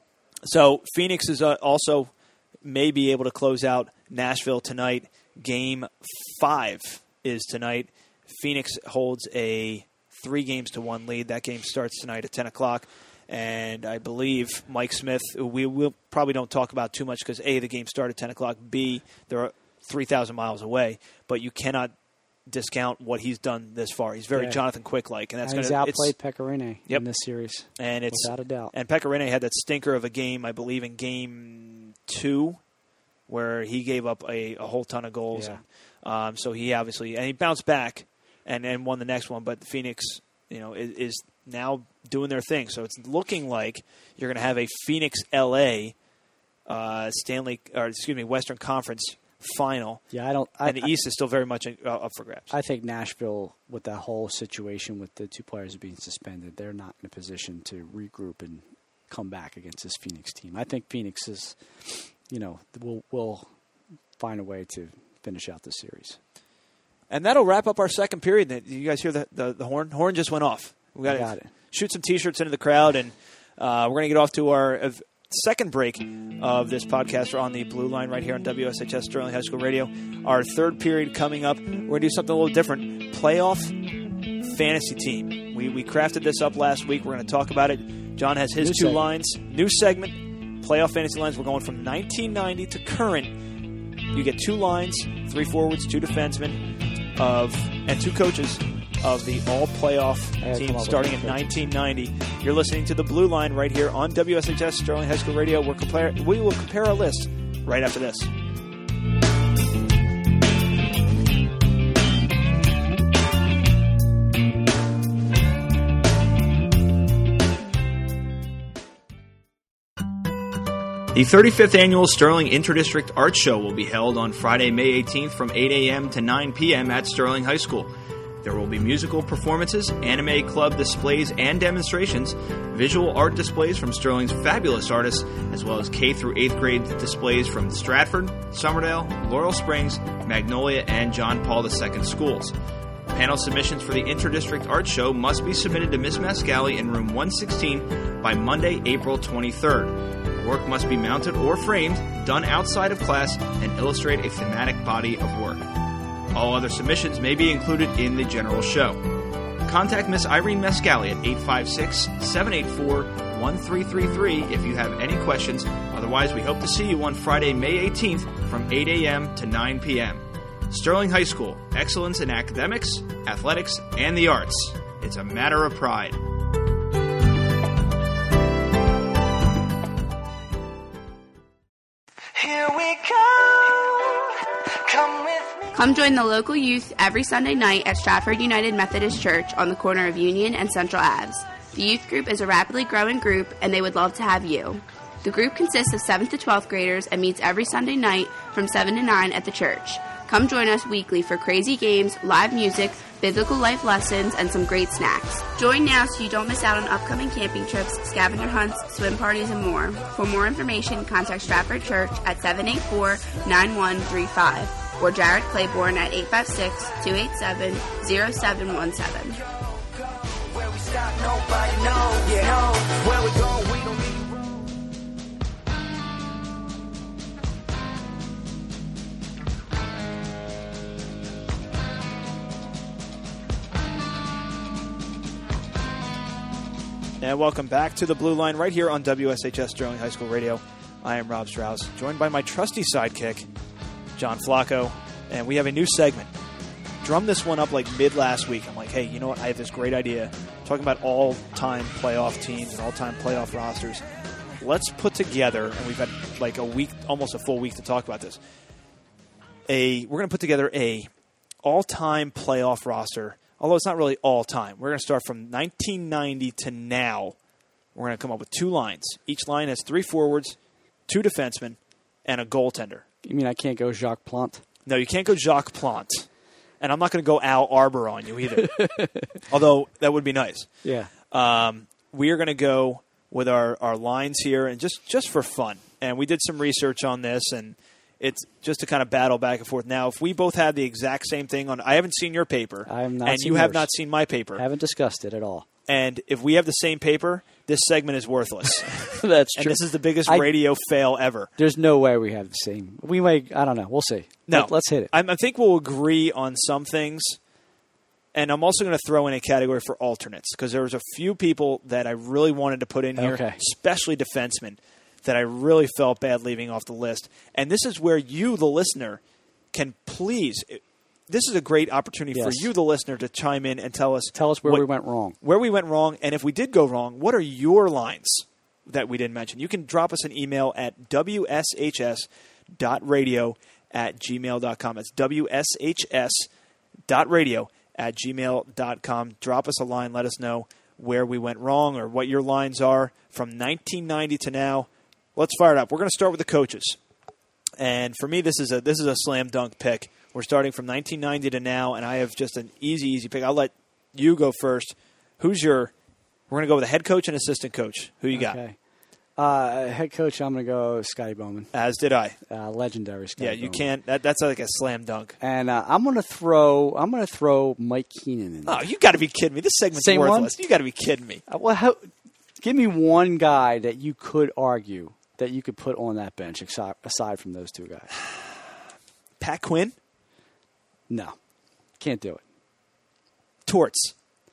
so Phoenix is uh, also may be able to close out Nashville tonight. Game five is tonight. Phoenix holds a three games to one lead. That game starts tonight at ten o'clock. And I believe Mike Smith, we will probably don't talk about too much because, A, the game started at ten o'clock. B, they're three thousand miles away. But you cannot discount what he's done this far. He's very Yeah. Jonathan Quick-like. And that's and he's gonna, outplayed it's, Pecorine Yep. in this series. And it's without a doubt. And Pecorine had that stinker of a game, I believe, in game two, where he gave up a, a whole ton of goals. Yeah. And, um, so he obviously and he bounced back and, and won the next one. But Phoenix, you know, is, is now doing their thing. So it's looking like you're going to have a Phoenix L A uh, Stanley or excuse me Western Conference final. Yeah, I don't. I, and the East is still very much uh, up for grabs. I think Nashville, with that whole situation with the two players being suspended, they're not in a position to regroup and come back against this Phoenix team. I think Phoenix is, you know, will will find a way to finish out the series. And that'll wrap up our second period. You guys hear the, the, the horn? Horn just went off. We gotta got it. Shoot some T-shirts into the crowd, and uh, we're going to get off to our uh, second break of this podcast. We're on the Blue Line right here on W S H S Sterling High School Radio. Our third period coming up. We're going to do something a little different. Playoff fantasy team. We we crafted this up last week. We're going to talk about it. John has his New two segment. lines. New segment. Playoff fantasy lines. We're going from nineteen ninety to current you get two lines, three forwards, two defensemen, of and two coaches of the all-playoff team starting in nineteen ninety. You're listening to the Blue Line right here on W S H S Sterling High School Radio. We're compare, we will compare our list right after this. The thirty-fifth Annual Sterling Interdistrict Art Show will be held on Friday, May eighteenth from eight a.m. to nine p.m. at Sterling High School. There will be musical performances, anime club displays and demonstrations, visual art displays from Sterling's fabulous artists, as well as K through eighth grade displays from Stratford, Somerdale, Laurel Springs, Magnolia, and John Paul the Second schools. Panel submissions for the Interdistrict Art Show must be submitted to Miss Mascali in room one sixteen by Monday, April twenty-third. Work must be mounted or framed, done outside of class, and illustrate a thematic body of work. All other submissions may be included in the general show. Contact Miss Irene Mascali at eight five six, seven eight four, one three three three if you have any questions. Otherwise, we hope to see you on Friday, May eighteenth from eight a.m. to nine p.m. Sterling High School, excellence in academics, athletics, and the arts. It's a matter of pride. Here we go. Come with me. Come join the local youth every Sunday night at Stratford United Methodist Church on the corner of Union and Central Avenue. The youth group is a rapidly growing group, and they would love to have you. The group consists of seventh to twelfth graders and meets every Sunday night from seven to nine at the church. Come join us weekly for crazy games, live music, biblical life lessons, and some great snacks. Join now so you don't miss out on upcoming camping trips, scavenger hunts, swim parties, and more. For more information, contact Stratford Church at seven eight four, nine one three five or Jared Claiborne at eight five six, two eight seven, zero seven one seven. Where we stop, nobody knows. You know where we go, we don't need. And welcome back to the Blue Line right here on W S H S Sterling High School Radio. I am Rob Strauss, joined by my trusty sidekick, John Flacco, and we have a new segment. Drummed this one up like mid last week. I'm like, hey, you know what? I have this great idea. Talking about all-time playoff teams and all-time playoff rosters. Let's put together, and we've had like a week, almost a full week to talk about this. A we're going to put together a all-time playoff roster. Although it's not really all time. We're going to start from nineteen ninety to now. We're going to come up with two lines. Each line has three forwards, two defensemen, and a goaltender. You mean I can't go Jacques Plante? No, you can't go Jacques Plante. And I'm not going to go Al Arbor on you either. Although that would be nice. Yeah. Um, we are going to go with our, our lines here, and just, just for fun. And we did some research on this, and it's just to kind of battle back and forth. Now, if we both had the exact same thing on, I haven't seen your paper, I have not and seen you have yours. not seen my paper. I haven't discussed it at all. And if we have the same paper, this segment is worthless. That's and true. this is the biggest I, radio fail ever. There's no way we have the same. We might, I don't know. We'll see. No. Let, let's hit it. I, I think we'll agree on some things. And I'm also going to throw in a category for alternates, because there was a few people that I really wanted to put in here, Okay. especially defensemen, that I really felt bad leaving off the list. And this is where you, the listener, can please – this is a great opportunity Yes. for you, the listener, to chime in and tell us – Tell us where what, we went wrong. Where we went wrong, and if we did go wrong, what are your lines that we didn't mention? You can drop us an email at w s h s dot radio at gmail dot com. That's w s h s dot radio at gmail dot com. Drop us a line. Let us know where we went wrong or what your lines are from nineteen ninety to now. Let's fire it up. We're going to start with the coaches. And for me, this is a this is a slam dunk pick. We're starting from nineteen ninety to now, and I have just an easy, easy pick. I'll let you go first. Who's your – we're going to go with a head coach and assistant coach. Who you got? Okay. Uh, head coach, I'm going to go Scotty Bowman. As did I. Uh, legendary Scotty Yeah, you Bowman. can't that, – that's like a slam dunk. And uh, I'm going to throw I'm going to throw Mike Keenan in. Oh, you got to be kidding me. This segment's Same worthless. one? You got to be kidding me. Uh, well, how, give me one guy that you could argue that you could put on that bench aside, aside from those two guys. Pat Quinn? No. Can't do it. Torts?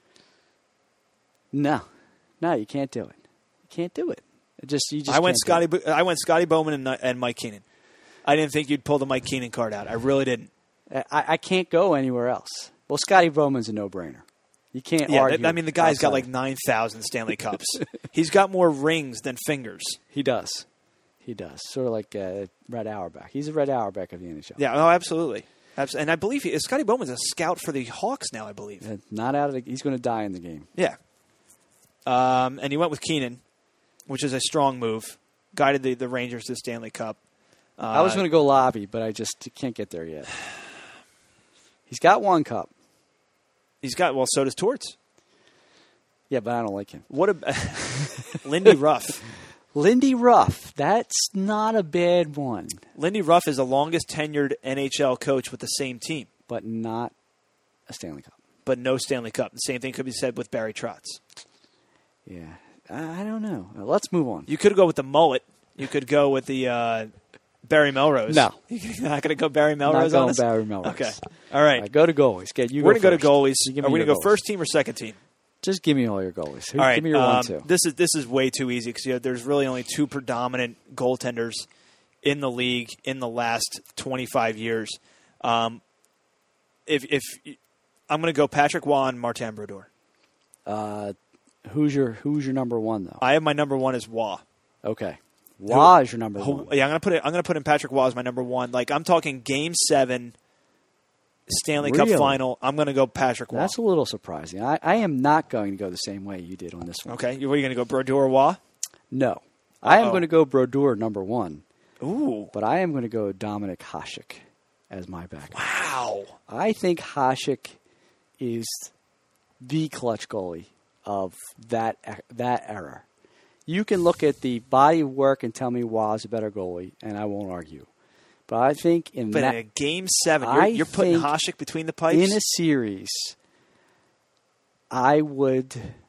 No. No, you can't do it. You can't do it. It just you just I went can't do Scotty. it. I went Scotty Bowman and, and Mike Keenan. I didn't think you'd pull the Mike Keenan card out. I really didn't. I, I can't go anywhere else. Well, Scotty Bowman's a no-brainer. You can't yeah, argue. That, I mean, the guy's got outside. like nine thousand Stanley Cups. He's got more rings than fingers. He does. He does. Sort of like uh, Red Auerbach. He's a Red Auerbach of the N H L. Yeah, oh, absolutely. Absol- And I believe he, Scotty Bowman's a scout for the Hawks now, I believe. Uh, Not out of the, he's going to die in the game. Yeah. Um, and he went with Keenan, which is a strong move. Guided the, the Rangers to the Stanley Cup. Uh, I was going to go Lobby, but I just can't get there yet. He's got one cup. He's got, well, so does Torts. Yeah, but I don't like him. What a Lindy Ruff. Lindy Ruff. That's not a bad one. Lindy Ruff is the longest tenured N H L coach with the same team. But not a Stanley Cup. But no Stanley Cup. The same thing could be said with Barry Trotz. Yeah. I don't know. Let's move on. You could go with the mullet. You could go with the uh, Barry Melrose. No. You're not going to go Barry Melrose not on going us? Barry Melrose. Okay. All right. right go to goalies. Get you. We're going to to go to goalies. You Are we going to go goalies. first team or second team? Just give me all your goalies. Who, All right. Give me your um, one, two. This is this is way too easy because you know, there's really only two predominant goaltenders in the league in the last twenty-five years. Um, if if I'm going to go Patrick Waugh and Martin Brodeur. Uh, who's your Who's your number one though? I have my number one as Waugh. Okay. Waugh is your number Who, one. Yeah, I'm going to put it. I'm going to put in Patrick Waugh as my number one. Like I'm talking Game Seven, Stanley Really? Cup Final. I'm going to go Patrick Waugh. That's a little surprising. I, I am not going to go the same way you did on this one. Okay, you- what are you going to go, Brodeur or Waugh? No. I am Uh-oh. going to go Brodeur number one. Ooh. But I am going to go Dominic Hasek as my backup. Wow. I think Hasek is the clutch goalie of that that era. You can look at the body of work and tell me Waugh's a better goalie, and I won't argue. But I think in But that in a Game Seven, you're, I you're putting think Hasek between the pipes? in a series, I would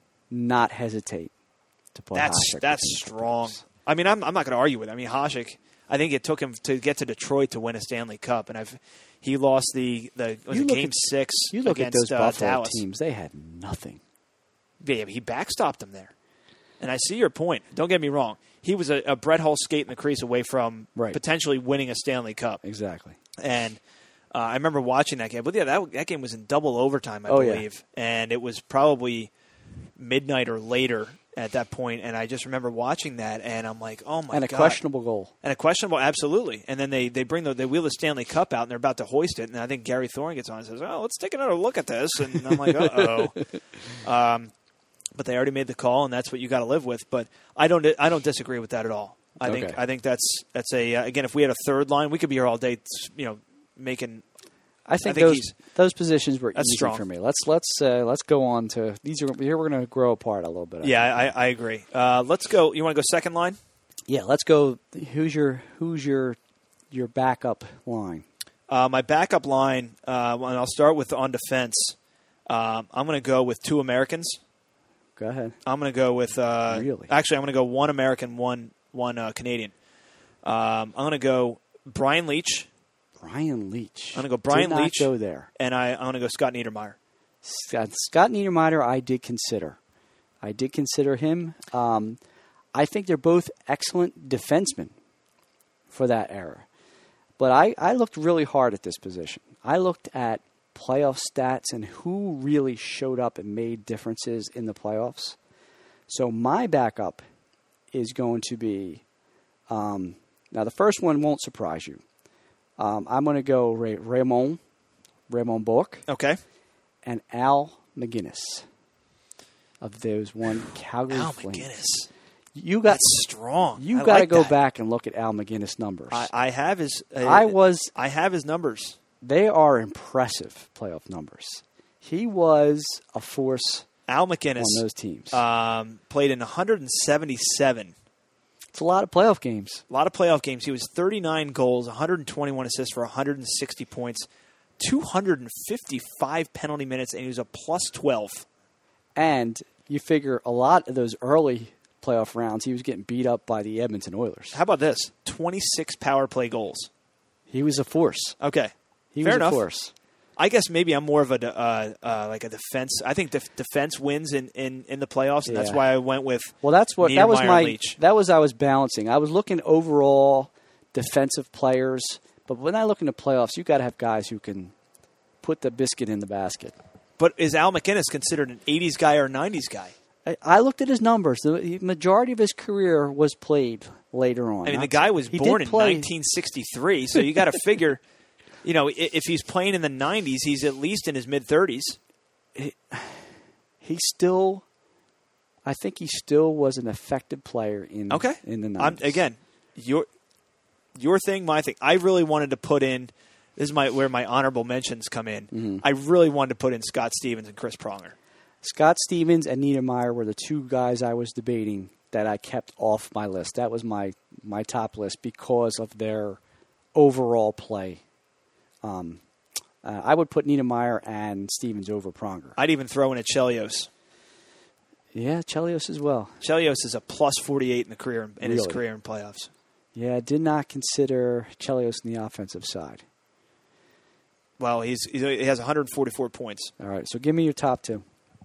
not hesitate to put That's Hasek that's between the strong. pipes. I mean, I'm I'm not going to argue with it. I mean, Hasek, I think it took him to get to Detroit to win a Stanley Cup, and I've he lost the the was You it look Game at- Six You look against at those uh, Buffalo Dallas. teams; they had nothing. Yeah, but he backstopped them there. And I see your point. Don't get me wrong. He was a, a Brett Hull skate in the crease away from Right. potentially winning a Stanley Cup. Exactly. And uh, I remember watching that game. But yeah, that, that game was in double overtime, I Oh, yeah. believe. And it was probably midnight or later at that point. And I just remember watching that, and I'm like, oh, my and a God. questionable goal. And a questionable, absolutely. And then they, they bring the they wheel the Stanley Cup out, and they're about to hoist it. And I think Gary Thorne gets on and says, "Oh, let's take another look at this." And I'm like, "Uh oh." um, but they already made the call, and that's what you got to live with. But I don't I don't disagree with that at all. I Okay. think I think that's that's a uh, again, if we had a third line, we could be here all day, you know, making. I think, I think those he's- those positions were that's easy strong. for me. Let's let's uh, let's go on to these. Are here we're going to grow apart a little bit. I Yeah, I, I agree. Uh, let's go. You want to go second line? Yeah, let's go. Who's your who's your your backup line? Uh, my backup line, uh, and I'll start with on defense. Um, I'm going to go with two Americans. Go ahead. I'm going to go with uh, Really? actually I'm going to go one American, one one uh, Canadian. Um, I'm going to go Brian Leach, Brian Leach. I'm going to go Brian Did not Leach. Go there. and I, I'm going to go Scott Niedermayer. Scott, Scott Niedermayer, I did consider. I did consider him. Um, I think they're both excellent defensemen for that era. But I, I looked really hard at this position. I looked at playoff stats and who really showed up and made differences in the playoffs. So my backup is going to be, um, now the first one won't surprise you. Um, I'm going to go Ray, Raymond, Raymond Bourque, Okay. and Al McGinnis of those one Calgary Al Flames. McGinnis. You got That's strong. You I got to like go that. back and look at Al McGinnis numbers. I, I have his. Uh, I was. I have his numbers. They are impressive playoff numbers. He was a force Al McGinnis on those teams. um, played in one hundred seventy-seven. It's a lot of playoff games. A lot of playoff games. He was thirty-nine goals, one hundred twenty-one assists for one hundred sixty points, two hundred fifty-five penalty minutes, and he was a plus twelve. And you figure a lot of those early playoff rounds, he was getting beat up by the Edmonton Oilers. How about this? twenty-six power play goals. He was a force. Okay. He Fair was enough. a force. I guess maybe I'm more of a de- uh, uh, like a defense. I think def- defense wins in, in, in the playoffs, and that's Yeah. why I went with. Well, that's what that was Niedermayer my and Leach. that was I was balancing. I was looking overall defensive players. But when I look in the playoffs, you've got to have guys who can put the biscuit in the basket. But is Al McInnes considered an eighties guy or a nineties guy? I, I looked at his numbers. The majority of his career was played later on. I mean, the guy was he born in play. nineteen sixty-three, so you got to figure, you know, if he's playing in the nineties, he's at least in his mid-thirties. He, he still, I think he still was an effective player in, okay. in the nineties. I'm, again, your your thing, my thing. I really wanted to put in, this is my where my honorable mentions come in. Mm-hmm. I really wanted to put in Scott Stevens and Chris Pronger. Scott Stevens and Niedermeyer were the two guys I was debating that I kept off my list. That was my, my top list because of their overall play. Um, uh, I would put Niedermeyer and Stevens over Pronger. I'd even throw in a Chelios. Yeah, Chelios as well. Chelios is a plus forty-eight in the career in Really? his career in playoffs. Yeah, I did not consider Chelios in the offensive side. Well, he's he has one hundred forty-four points. All right, so give me your top two.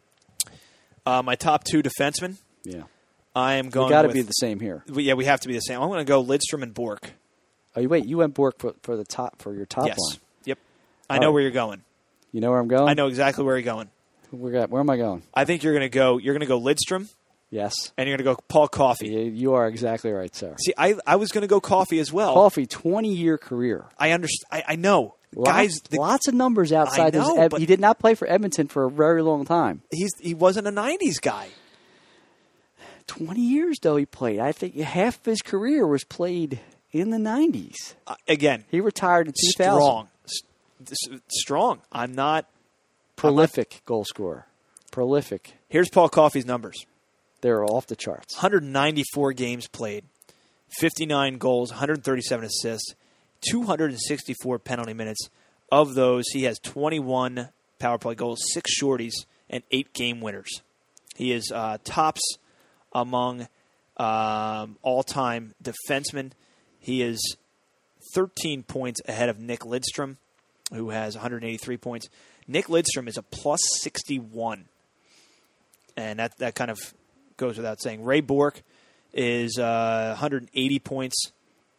Uh, my top two defensemen. Yeah. I am going. We got to with, be the same here. We, yeah, we have to be the same. I'm going to go Lidstrom and Bork. Oh, wait, you went Bork for, for the top for your top yes. line. Yep. I All know right. where you're going. You know where I'm going? I know exactly where you're going. Where, got, where am I going? I think you're going to go. You're going to go Lidstrom. Yes. And you're going to go Paul Coffey. You, you are exactly right, sir. See, I I was going to go Coffey as well. Coffey, twenty-year career. I understand. I, I know. Lots, Guys, the, lots of numbers outside I know, his. Ed, but- he did not play for Edmonton for a very long time. he's he wasn't a nineties guy. Twenty years though he played. I think half of his career was played in the nineties. Uh, again, He retired in two thousand. strong, S- strong. I'm not Prolific I'm not, goal scorer. Prolific. Here's Paul Coffey's numbers. They're off the charts. one hundred ninety-four games played, fifty-nine goals, one hundred thirty-seven assists, two hundred sixty-four penalty minutes. Of those, he has twenty-one power play goals, six shorties, and eight game winners. He is uh, tops among um, all-time defensemen. He is thirteen points ahead of Nick Lidstrom, who has one hundred eighty-three points. Nick Lidstrom is a plus sixty-one, and that that kind of goes without saying. Ray Bork is uh, one hundred eighty points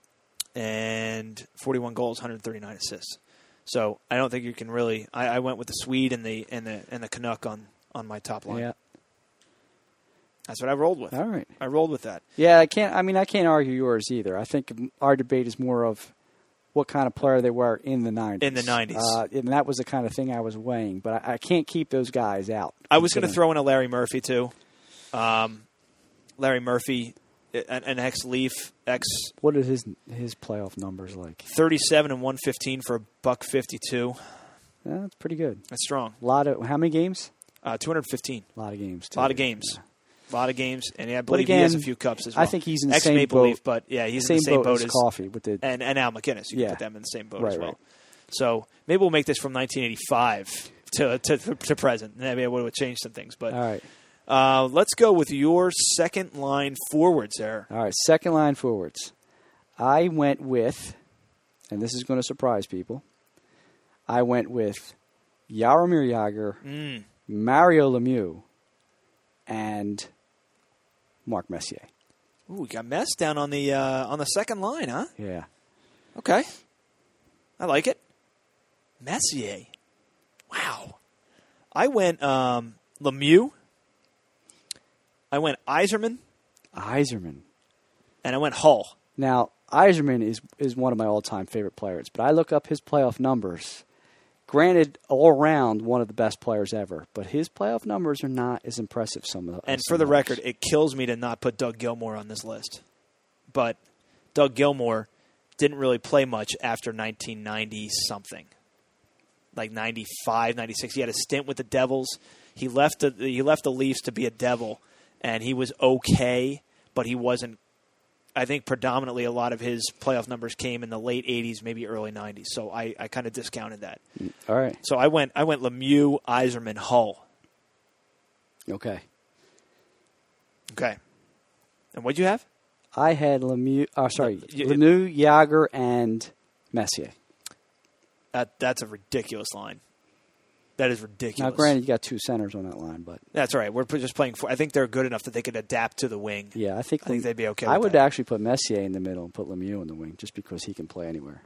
and forty-one goals, one hundred thirty-nine assists. So I don't think you can really. I, I went with the Swede and the and the and the Canuck on, on my top line. Yeah. That's what I rolled with. All right. I rolled with that. Yeah, I can't. I mean, I can't argue yours either. I think our debate is more of what kind of player they were in the nineties. In the nineties, uh, and that was the kind of thing I was weighing. But I, I can't keep those guys out. I was going to throw in a Larry Murphy too. Um, Larry Murphy, an, an ex-Leaf, ex. What are his his playoff numbers like? Thirty-seven and one fifteen for a buck fifty-two. Yeah, that's pretty good. That's strong. A lot of how many games? Uh, two hundred fifteen. A lot of games. A lot of games. Yeah. A lot of games, and yeah, I but believe again, he has a few cups as well. I think he's in the ex same Maple boat. Leaf, but yeah, he's same in the same boat, boat as as Coffey with the and, and Al McInnes. You yeah. can put them in the same boat right, as well. Right. So maybe we'll make this from nineteen eighty-five to to, to present. Maybe I would have changed some things, but all right. Uh, let's go with your second line forwards there. All right, second line forwards. I went with, and this is going to surprise people, I went with Jaromir Jagr, mm. Mario Lemieux, and Mark Messier. Ooh, we got Mess down on the uh, on the second line, huh? Yeah. Okay. I like it. Messier. Wow. I went um, Lemieux. I went Yzerman. Yzerman. And I went Hull. Now, Yzerman is, is one of my all-time favorite players, but I look up his playoff numbers. Granted, all around, one of the best players ever, but his playoff numbers are not as impressive. Some of the And for the record, it kills me to not put Doug Gilmour on this list. But Doug Gilmour didn't really play much after nineteen ninety something, like ninety-five, ninety-six. He had a stint with the Devils. He left the, he left the Leafs to be a Devil, and he was okay, but he wasn't. I think predominantly a lot of his playoff numbers came in the late eighties, maybe early nineties. So I, I kind of discounted that. All right. So I went I went Lemieux, Yzerman, Hull. Okay. Okay. And what'd you have? I had Lemieux. Oh, sorry, You- Lemieux, Jagr, and Messier. That that's a ridiculous line. That is ridiculous. Now, granted, you got two centers on that line, but that's all right. We're just playing for. I think they're good enough that they could adapt to the wing. Yeah, I think, I think they'd be okay. I with would that. actually put Messier in the middle and put Lemieux in the wing, just because he can play anywhere.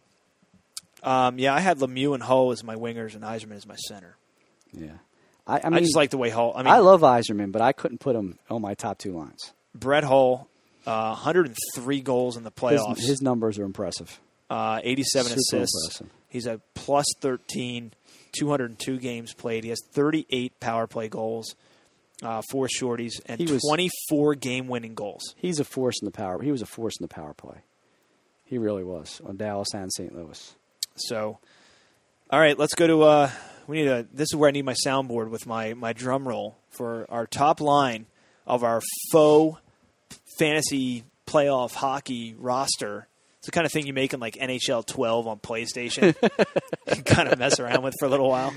Um, yeah, I had Lemieux and Hull as my wingers and Yzerman as my center. Yeah, I, I mean, I just like the way Hull. I mean, I love Yzerman, but I couldn't put him on my top two lines. Brett Hull, uh, one hundred three goals in the playoffs. His, his numbers are impressive. Uh, eighty-seven Super assists. impressive. He's a plus thirteen, two hundred two games played. He has thirty-eight power play goals, uh, four shorties, and He was- twenty-four game-winning goals. He's a force in the power. He was a force in the power play. He really was on Dallas and Saint Louis. So, all right, let's go to. Uh, we need a. This is where I need my soundboard with my my drum roll for our top line of our faux fantasy playoff hockey roster. It's the kind of thing you make in like N H L twelve on PlayStation. You kind of mess around with for a little while.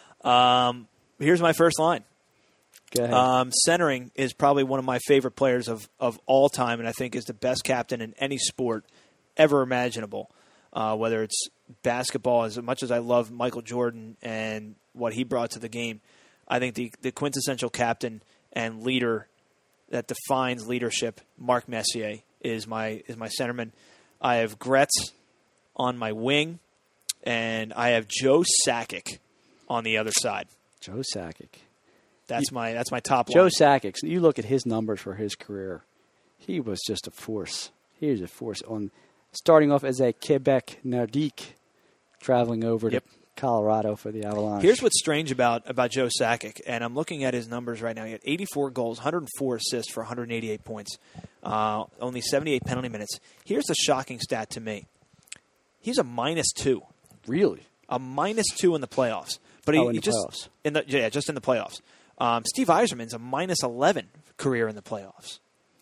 Um, here's my first line. Go ahead. Um, centering is probably one of my favorite players of, of all time, and I think is the best captain in any sport ever imaginable. Uh, whether it's basketball, as much as I love Michael Jordan and what he brought to the game, I think the, the quintessential captain and leader that defines leadership, Mark Messier, is my is my centerman. I have Gretz on my wing, and I have Joe Sakic on the other side. Joe Sakic. That's my that's my top Joe line. Sakic. You look at his numbers for his career. He was just a force. He was a force on starting off as a Quebec Nordique, traveling over Yep. to Colorado for the Avalanche. Here's what's strange about, about Joe Sakic, and I'm looking at his numbers right now. He had eighty-four goals, one hundred four assists for one hundred eighty-eight points, uh, only seventy-eight penalty minutes. Here's the shocking stat to me. He's a minus two. Really? A minus two in the playoffs. But he, Oh, in he the just playoffs. in the yeah, just in the playoffs. Um, Steve Yzerman's a minus eleven career in the playoffs.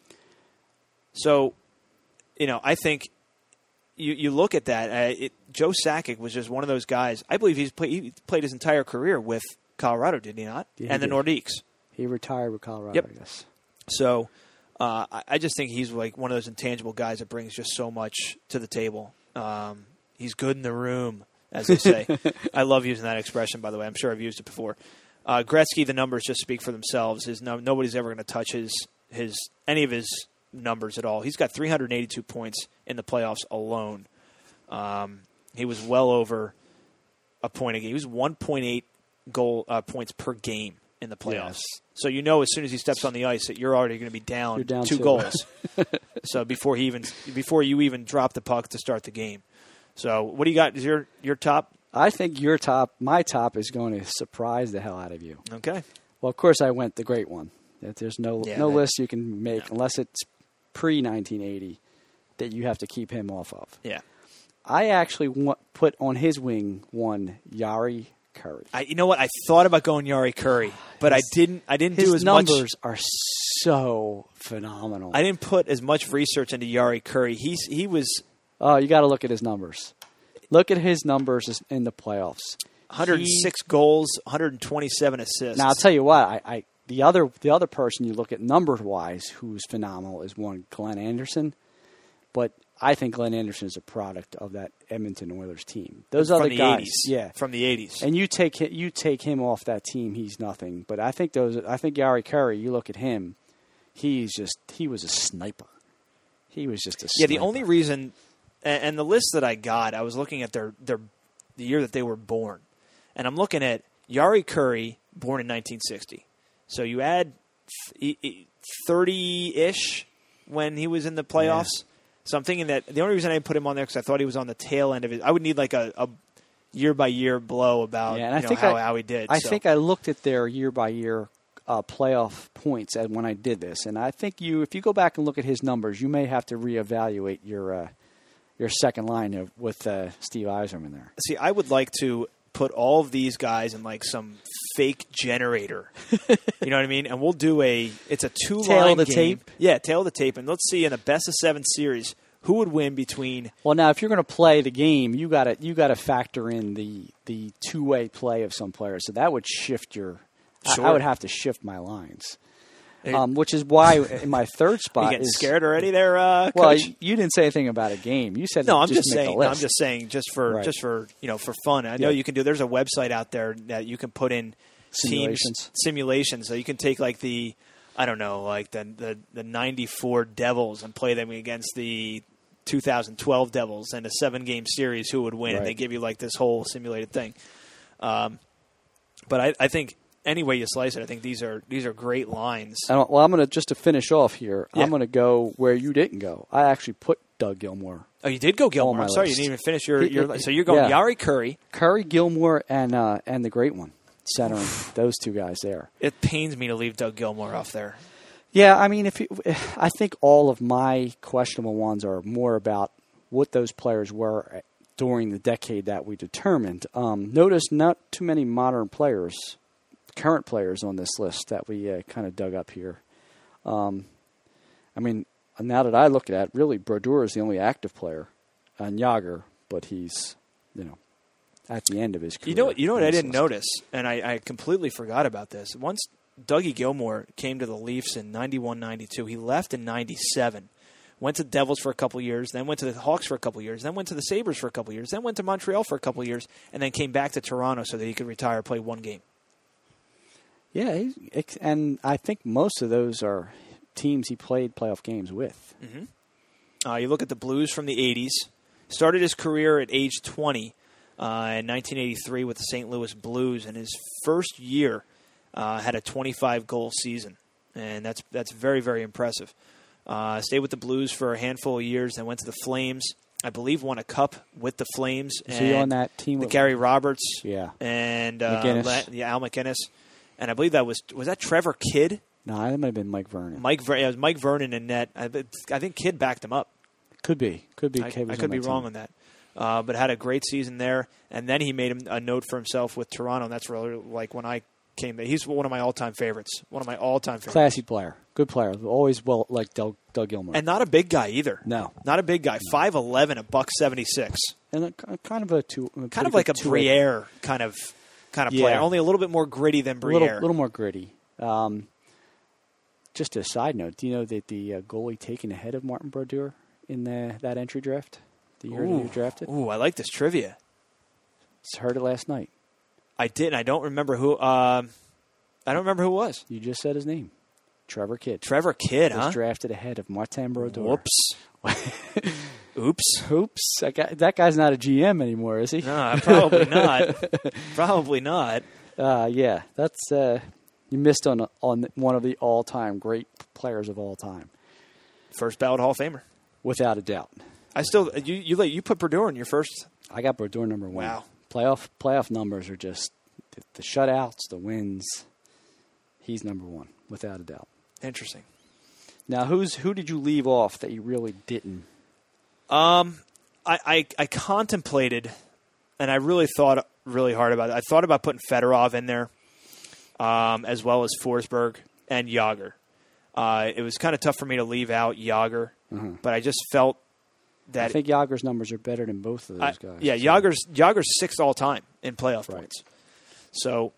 So, you know, I think you you look at that. Uh, it, Joe Sakic was just one of those guys. I believe he's play, he played his entire career with Colorado, did he not? Yeah, he and the did. Nordiques. He retired with Colorado, Yep. I guess. So uh, I, I just think he's like one of those intangible guys that brings just so much to the table. Um, he's good in the room, as they say. I love using that expression, by the way. I'm sure I've used it before. Uh, Gretzky, the numbers just speak for themselves. His no, nobody's ever going to touch his his any of his numbers at all. He's got three hundred eighty-two points in the playoffs alone. Um, he was well over a point a game. He was one point eight goal uh, points per game in the playoffs. Yes. So you know as soon as he steps on the ice that you're already going to be down, You're down two two. goals. So before he even before you even drop the puck to start the game. So what do you got? Is your your top? I think your top, my top, is going to surprise the hell out of you. Okay. Well, of course, I went the great one. That There's no Yeah, no that- list you can make unless it's pre nineteen eighty that you have to keep him off of. Yeah. I actually want, put on his wing one Yari Curry. I, you know what? I thought about going Yari Curry, but I didn't. I didn't His do as much. numbers are so phenomenal. I didn't put as much research into Yari Curry. He's he was Oh, you got to look at his numbers. Look at his numbers in the playoffs. one hundred six He- goals, one hundred twenty-seven assists. Now I'll tell you what. I, I the other the other person you look at numbers wise who's phenomenal is one Glenn Anderson, but I think Glenn Anderson is a product of that Edmonton Oilers team. Those from other the guys, eighties. yeah, From the eighties. and you take hi- you take him off that team, he's nothing. But I think those. I think Yari Curry. You look at him, he's just he was a sniper. He was just a Yeah, sniper. the only reason, and, and the list that I got, I was looking at their their the year that they were born, and I'm looking at Yari Curry, born in nineteen sixty. So you add thirty-ish when he was in the playoffs. Yeah. So I'm thinking that the only reason I didn't put him on there because I thought he was on the tail end of it. I would need like a, a year by year blow about Yeah, and I you know, think how, I, how he did. I so. think I looked at their year by year uh, playoff points at when I did this, and I think you, if you go back and look at his numbers, you may have to reevaluate your uh, your second line of, with uh, Steve Yzerman there. See, I would like to put all of these guys in like some fake generator. You know what I mean? And we'll do a it's a two Tail line of the game. tape? Yeah, tail of the tape, and let's see in a best of seven series who would win between. Well, now if you're going to play the game, you got to you got to factor in the the two way play of some players, so that would shift your. I- Sure. I would have to shift my lines. Um, which is why in my third spot you getting is scared already there, uh, well, Coach? you, you didn't say anything about a game. You said no. I'm just just make saying. the No, list. I'm just saying, just for Right. just for you know for fun. I know Yeah. you can do. There's a website out there that you can put in Simulations. teams simulations. So you can take like the I don't know, like the the the ninety-four Devils and play them against the two thousand twelve Devils in a seven game series. Who would win? Right. And they give you like this whole simulated thing. Um, but I, I think. Any way you slice it, I think these are these are great lines. I don't, well, I'm going to just to finish off here. Yeah. I'm going to go where you didn't go. I actually put Doug Gilmour. Oh, you did go Gilmore. my I'm sorry, list. you didn't even finish your. He- your he- so you're going yeah. Yari Curry. Curry, Gilmour, and uh, and the great one centering those two guys there. It pains me to leave Doug Gilmore off there. Yeah, I mean, if you, I think all of my questionable ones are more about what those players were during the decade that we determined. Um, notice not too many modern players. Current players on this list that we uh, kind of dug up here. Um, I mean, now that I look at it, really, Brodeur is the only active player, and Yager, but he's, you know, at the end of his career. You know what? You know what on I this didn't list. notice, and I, I completely forgot about this. Once Dougie Gilmore came to the Leafs in ninety-one ninety-two, he left in ninety-seven. Went to the Devils for a couple years, then went to the Hawks for a couple years, then went to the Sabres for a couple years, then went to Montreal for a couple years, and then came back to Toronto so that he could retire, play one game. Yeah, he's, and I think most of those are teams he played playoff games with. Mm-hmm. Uh, you look at the Blues from the eighties. Started his career at age twenty uh, in nineteen eighty-three with the Saint Louis Blues. In his first year, uh, had a twenty-five goal season, and that's that's very very impressive. Uh, stayed with the Blues for a handful of years, then went to the Flames. I believe won a cup with the Flames. Is he on that team The with- Gary Roberts, Yeah. and uh, McGinnis. La- yeah, Al McInnes. And I believe that was was that Trevor Kidd? No, that might have been Mike Vernon. Mike Ver- yeah, it was Mike Vernon in net. I, I think Kidd backed him up. Could be. Could be. I, Kidd was I could on be that wrong team. on that. Uh, but had a great season there. And then he made him a note for himself with Toronto. And that's really like when I came there. He's one of my all-time favorites. One of my all-time favorites. Classy player. Good player. Always well like Doug, Doug Gilmour. And not a big guy either. No. Not a big guy. five eleven, a buck seventy-six. And a, kind of a two. A Kind of like a Briere kind of kind of Yeah. player. Only a little bit more gritty than A Briere. little, little more gritty. Um, just a side note, do you know that the uh, goalie taken ahead of Martin Brodeur in the, that entry draft, the year that he was drafted? Ooh, I like this trivia. Just heard it last night. I did, and I don't remember who. Um, I don't remember who it was. You just said his name. Trevor Kidd. Trevor Kidd, was huh? drafted ahead of Martin Brodeur. Whoops. Oops. Oops. That, guy, that guy's not a G M anymore, is he? No, probably not. Probably not. Uh, yeah, that's uh, you missed on on one of the all-time great players of all time, First ballot Hall of Famer. without a doubt. I still you you let you put Brodeur in your first. I got Brodeur number one. Wow. Playoff playoff numbers are just the, the shutouts, the wins. He's number one, without a doubt. Interesting. Now, who's who did you leave off that you really didn't? Um, I, I I contemplated, and I really thought really hard about it. I thought about putting Fedorov in there, um, as well as Forsberg and Yager. Uh, it was kind of tough for me to leave out Yager, Mhm. but I just felt that I think Yager's numbers are better than both of those I- guys. Yeah, so- Yager's Yager's sixth all time in playoff Right. points. So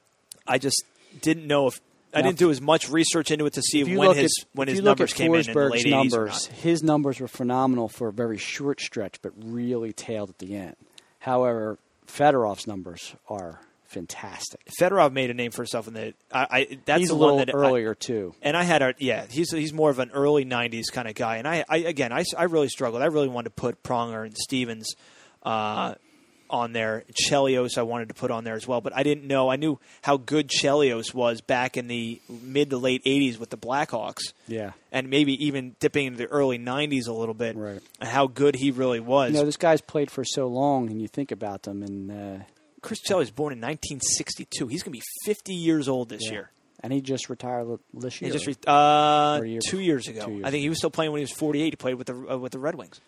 I just didn't know if I Now, didn't do as much research into it to see If you when look his at, when if his you look numbers at came in in the Forsberg's late eighties or numbers, not. his numbers were phenomenal for a very short stretch, but really tailed at the end. However, Fedorov's numbers are fantastic. Fedorov made a name for himself in the. I, I that's He's the a little one that earlier I, too. And I had a yeah. He's he's more of an early nineties kind of guy. And I, I again I, I really struggled. I really wanted to put Pronger and Stevens uh, on there. Chelios I wanted to put on there as well, but I didn't know. I knew how good Chelios was back in the mid to late eighties with the Blackhawks. Yeah. And maybe even dipping into the early nineties a little bit. Right. And how good he really was. You know, this guy's played for so long, and you think about them, and uh, Chris Chelios was born in nineteen sixty-two. He's going to be fifty years old this yeah. year. And he just retired li- this year. He just re- uh, Or a year two before. years ago. Two years I think he was still playing when he was forty-eight. He played with the uh, with the Red Wings.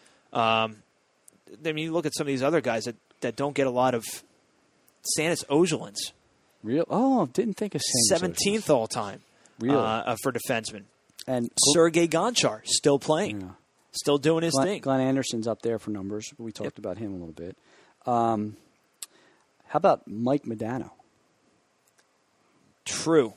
Um, I mean, you look at some of these other guys that, that don't get a lot of. Sanis Ozolins, Real? Oh, didn't think of Sanis seventeenth all time, Really? uh, uh, for defensemen. And Sergei Gonchar still playing, Yeah. still doing his Glenn, thing. Glenn Anderson's up there for numbers. We talked about him a little bit. Um, how about Mike Modano? True,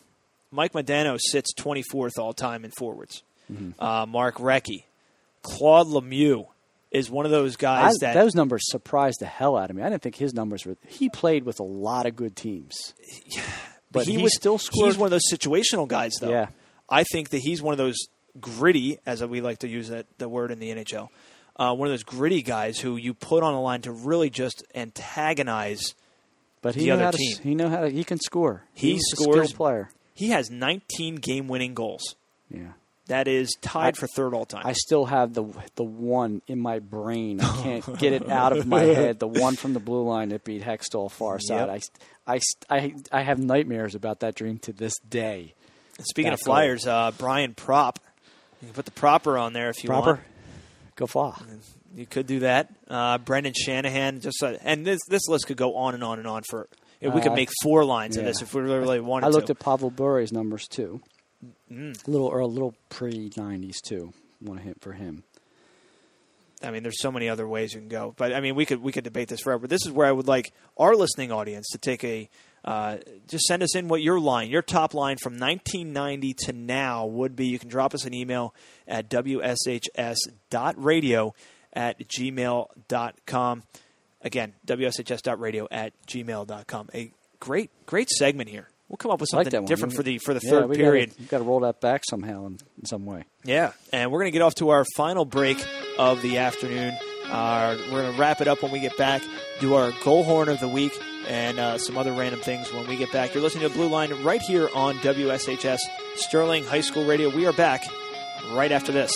Mike Modano sits twenty-fourth all-time in forwards. Mm-hmm. Uh, Mark Recchi. Claude Lemieux is one of those guys I, that... Those numbers surprised the hell out of me. I didn't think his numbers were... He played with a lot of good teams. But he was still scored... He's one of those situational guys, though. Yeah. I think that he's one of those gritty, as we like to use that the word in the N H L, uh, one of those gritty guys who you put on a line to really just antagonize but he the other how to, team. He know how to, he can score. He He's scores. a skilled player. He has nineteen game-winning goals. Yeah. That is tied I, for third all-time. I still have the the one in my brain. I can't get it out of my head. The one from the blue line that beat Hextall far side. Yep. I, I, I, I have nightmares about that dream to this day. Speaking that of Flyers, uh, Brian Propp. You can put the Propper on there if you Proper? want. Go far. You could do that. Uh, Brendan Shanahan. Just uh, And this this list could go on and on and on. For if we could Uh, make four lines yeah. of this if we really, really wanted to. I looked at Pavel Bure's numbers, too. Mm. A little or a little pre-nineties, too. Want to hit for him. I mean, there's so many other ways you can go. But, I mean, we could we could debate this forever. This is where I would like our listening audience to take a uh, – just send us in what your line, your top line from nineteen ninety to now would be. You can drop us an email at w s h s dot radio at gmail dot com. Again, w s h s dot radio at gmail dot com. A great, great segment here. We'll come up with Like something that different one. for the for the Yeah, third we period. We've got to roll that back somehow in, in some way. Yeah, and we're going to get off to our final break of the afternoon. Uh, we're going to wrap it up when we get back, do our goal horn of the week, and uh, some other random things when we get back. You're listening to Blue Line right here on W S H S Sterling High School Radio. We are back right after this.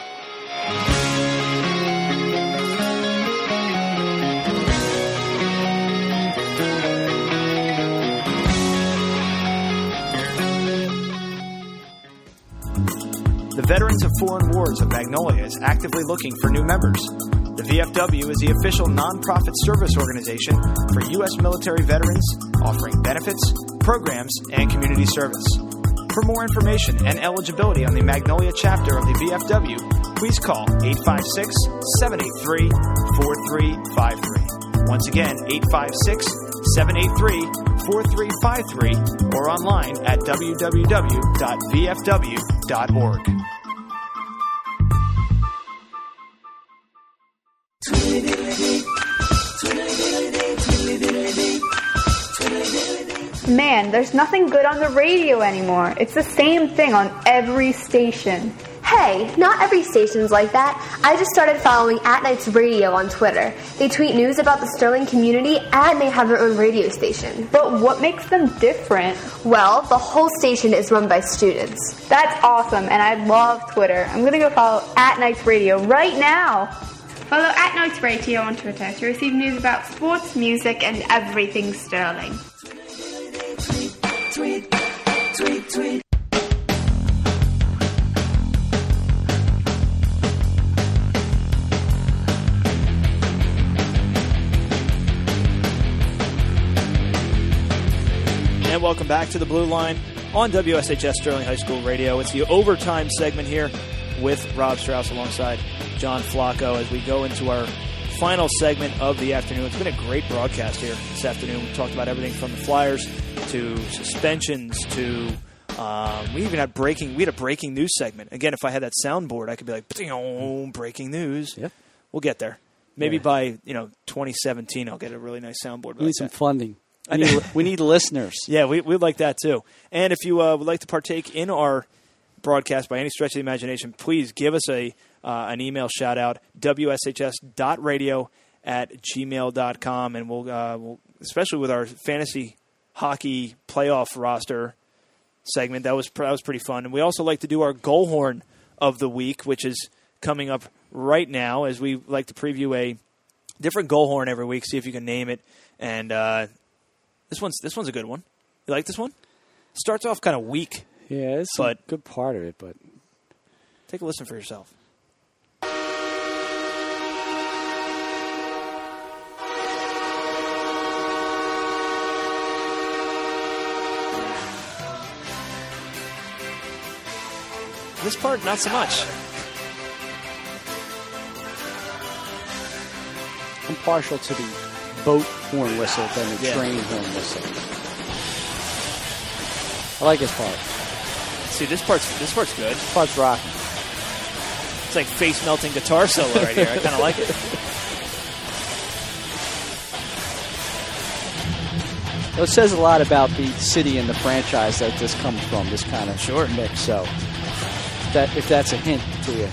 The Veterans of Foreign Wars of Magnolia is actively looking for new members. The V F W is the official nonprofit service organization for U S military veterans, offering benefits, programs, and community service. For more information and eligibility on the Magnolia chapter of the V F W, please call eight five six, seven eight three, four three five three. Once again, eight five six, seven eight three, four three five three or online at w w w dot v f w dot org. Man, there's nothing good on the radio anymore. It's the same thing on every station. Hey, not every station's like that. I just started following At Nights Radio on Twitter. They tweet news about the Sterling community and they have their own radio station. But what makes them different? Well, the whole station is run by students. That's awesome, and I love Twitter. I'm going to go follow At Nights Radio right now. Follow At Nights Radio on Twitter to receive news about sports, music, and everything Sterling. Tweet, tweet, tweet. And welcome back to the Blue Line on W S H S Sterling High School Radio. It's the overtime segment here with Rob Strauss alongside John Flacco as we go into our final segment of the afternoon. It's been a great broadcast here this afternoon. We talked about everything from the Flyers to suspensions to um, we even had breaking. We had a breaking news segment. Again, if I had that soundboard, I could be like, breaking news. Yep. We'll get there. Maybe Yeah. by you know twenty seventeen, I'll get a really nice soundboard. We like need some that. funding. We need, we need listeners. Yeah, we, we'd like that too. And if you uh, would like to partake in our broadcast by any stretch of the imagination, please give us a uh, an email shout out, w s h s dot radio at gmail dot com. And we'll, uh, we'll, especially with our fantasy hockey playoff roster segment, that was, that was pretty fun. And we also like to do our goal horn of the week, which is coming up right now, as we like to preview a different goal horn every week, see if you can name it. And, uh, This one's this one's a good one. You like this one? Starts off kind of weak. Yeah, it's but a good part of it, but take a listen for yourself. This part, not so much. I'm partial to the boat horn whistle than the Yeah. train horn whistle. I like this part. See, this part's this part's good. This part's rocking. It's like face-melting guitar solo right here. I kind of like it. Well, it says a lot about the city and the franchise that this comes from, this kind of sure. mix. So if, that, if that's a hint to you.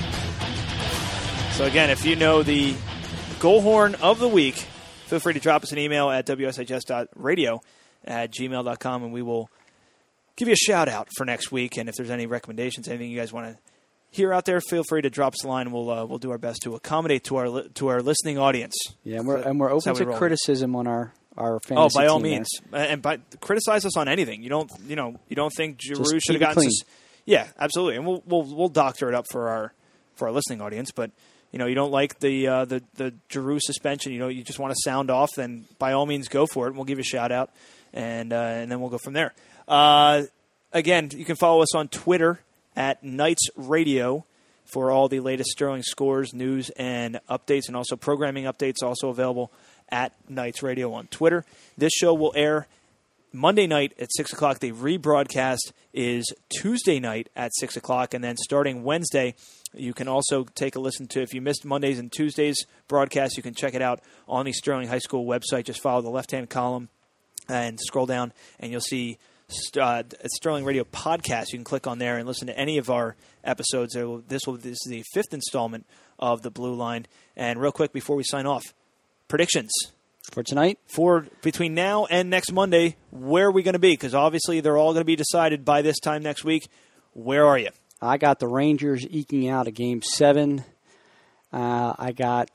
So, again, if you know the goal horn of the week, feel free to drop us an email at w s h s dot radio at gmail dot com, and we will give you a shout-out for next week. And if there's any recommendations, anything you guys want to hear out there, feel free to drop us a line. We'll uh, we'll do our best to accommodate to our li- to our listening audience. Yeah, and we're, and we're That's open how we to roll. criticism on our, our fantasy Oh, by all team means, there. and by criticize us on anything. You don't you know you don't think Giroux Just should have keep it gotten? clean. Sus- yeah, absolutely, and we'll we'll we'll doctor it up for our for our listening audience, but. You know, you don't like the uh, the the Giroux suspension. You know, you just want to sound off. Then by all means, go for it. We'll give you a shout out, and uh, and then we'll go from there. Uh, again, you can follow us on Twitter at Knights Radio for all the latest Sterling scores, news, and updates, and also programming updates. Also available at Knights Radio on Twitter. This show will air Monday night at six o'clock. The rebroadcast is Tuesday night at six o'clock, and then starting Wednesday. You can also take a listen to, if you missed Mondays and Tuesdays broadcast, you can check it out on the Sterling High School website. Just follow the left-hand column and scroll down, and you'll see uh, Sterling Radio Podcast. You can click on there and listen to any of our episodes. This will this is the fifth installment of the Blue Line. And real quick, before we sign off, predictions. For tonight? For between now and next Monday, where are we going to be? Because obviously they're all going to be decided by this time next week. Where are you? I got the Rangers eking out a game seven. Uh, I got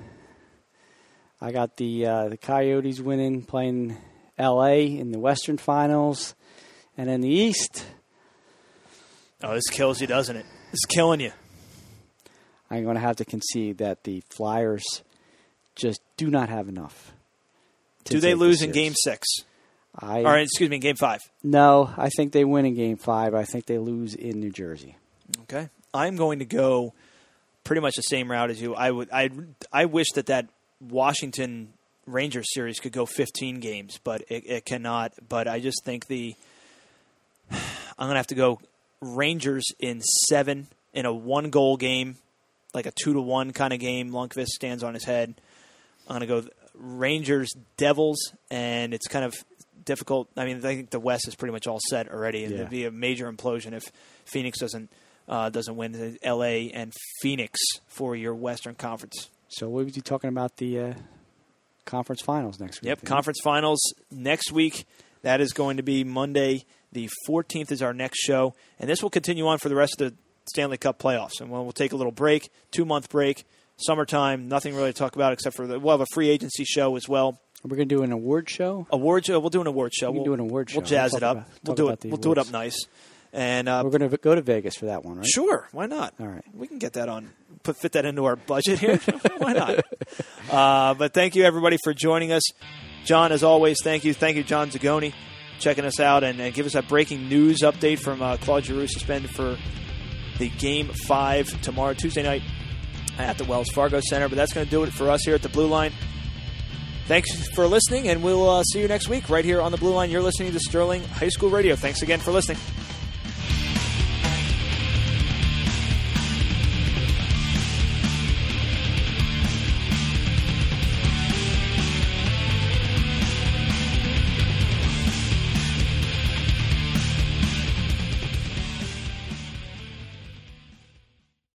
I got the uh, the Coyotes winning, playing L A in the Western Finals, and in the East. Oh, this kills you, doesn't it? It's killing you. I'm going to have to concede that the Flyers just do not have enough. Do they lose in Game Six? I, or excuse me, in Game Five. No, I think they win in Game Five. I think they lose in New Jersey. Okay, I'm going to go pretty much the same route as you. I would. I. I wish that that Washington Rangers series could go fifteen games, but it, it cannot. But I just think the. I'm going to have to go Rangers in seven in a one goal game, like a two to one kind of game. Lundqvist stands on his head. I'm going to go Rangers Devils, and it's kind of difficult. I mean, I think the West is pretty much all set already, and yeah. it'd be a major implosion if Phoenix doesn't uh, doesn't win. L A and Phoenix for your Western Conference. So we'll be talking about the uh, conference finals next week. Yep, conference finals next week. That is going to be Monday. The fourteenth is our next show, and this will continue on for the rest of the Stanley Cup playoffs. And we'll, we'll take a little break, two-month break, summertime, nothing really to talk about except for the, we'll have a free agency show as well. We're going to do an award show? Award show. We'll do an award show. We can we'll do an award show. We'll jazz we'll it up. About, we'll do it. We'll awards. do it up nice. And uh, we're going to go to Vegas for that one, right? Sure. Why not? All right. We can get that on. Put fit that into our budget here. Why not? Uh, but thank you everybody for joining us. John, as always, thank you. Thank you, John Zagoni, checking us out and, and give us that breaking news update from uh, Claude Giroux suspended for the Game five tomorrow, Tuesday night at the Wells Fargo Center. But that's going to do it for us here at the Blue Line. Thanks for listening, and we'll uh, see you next week right here on the Blue Line. You're listening to Sterling High School Radio. Thanks again for listening.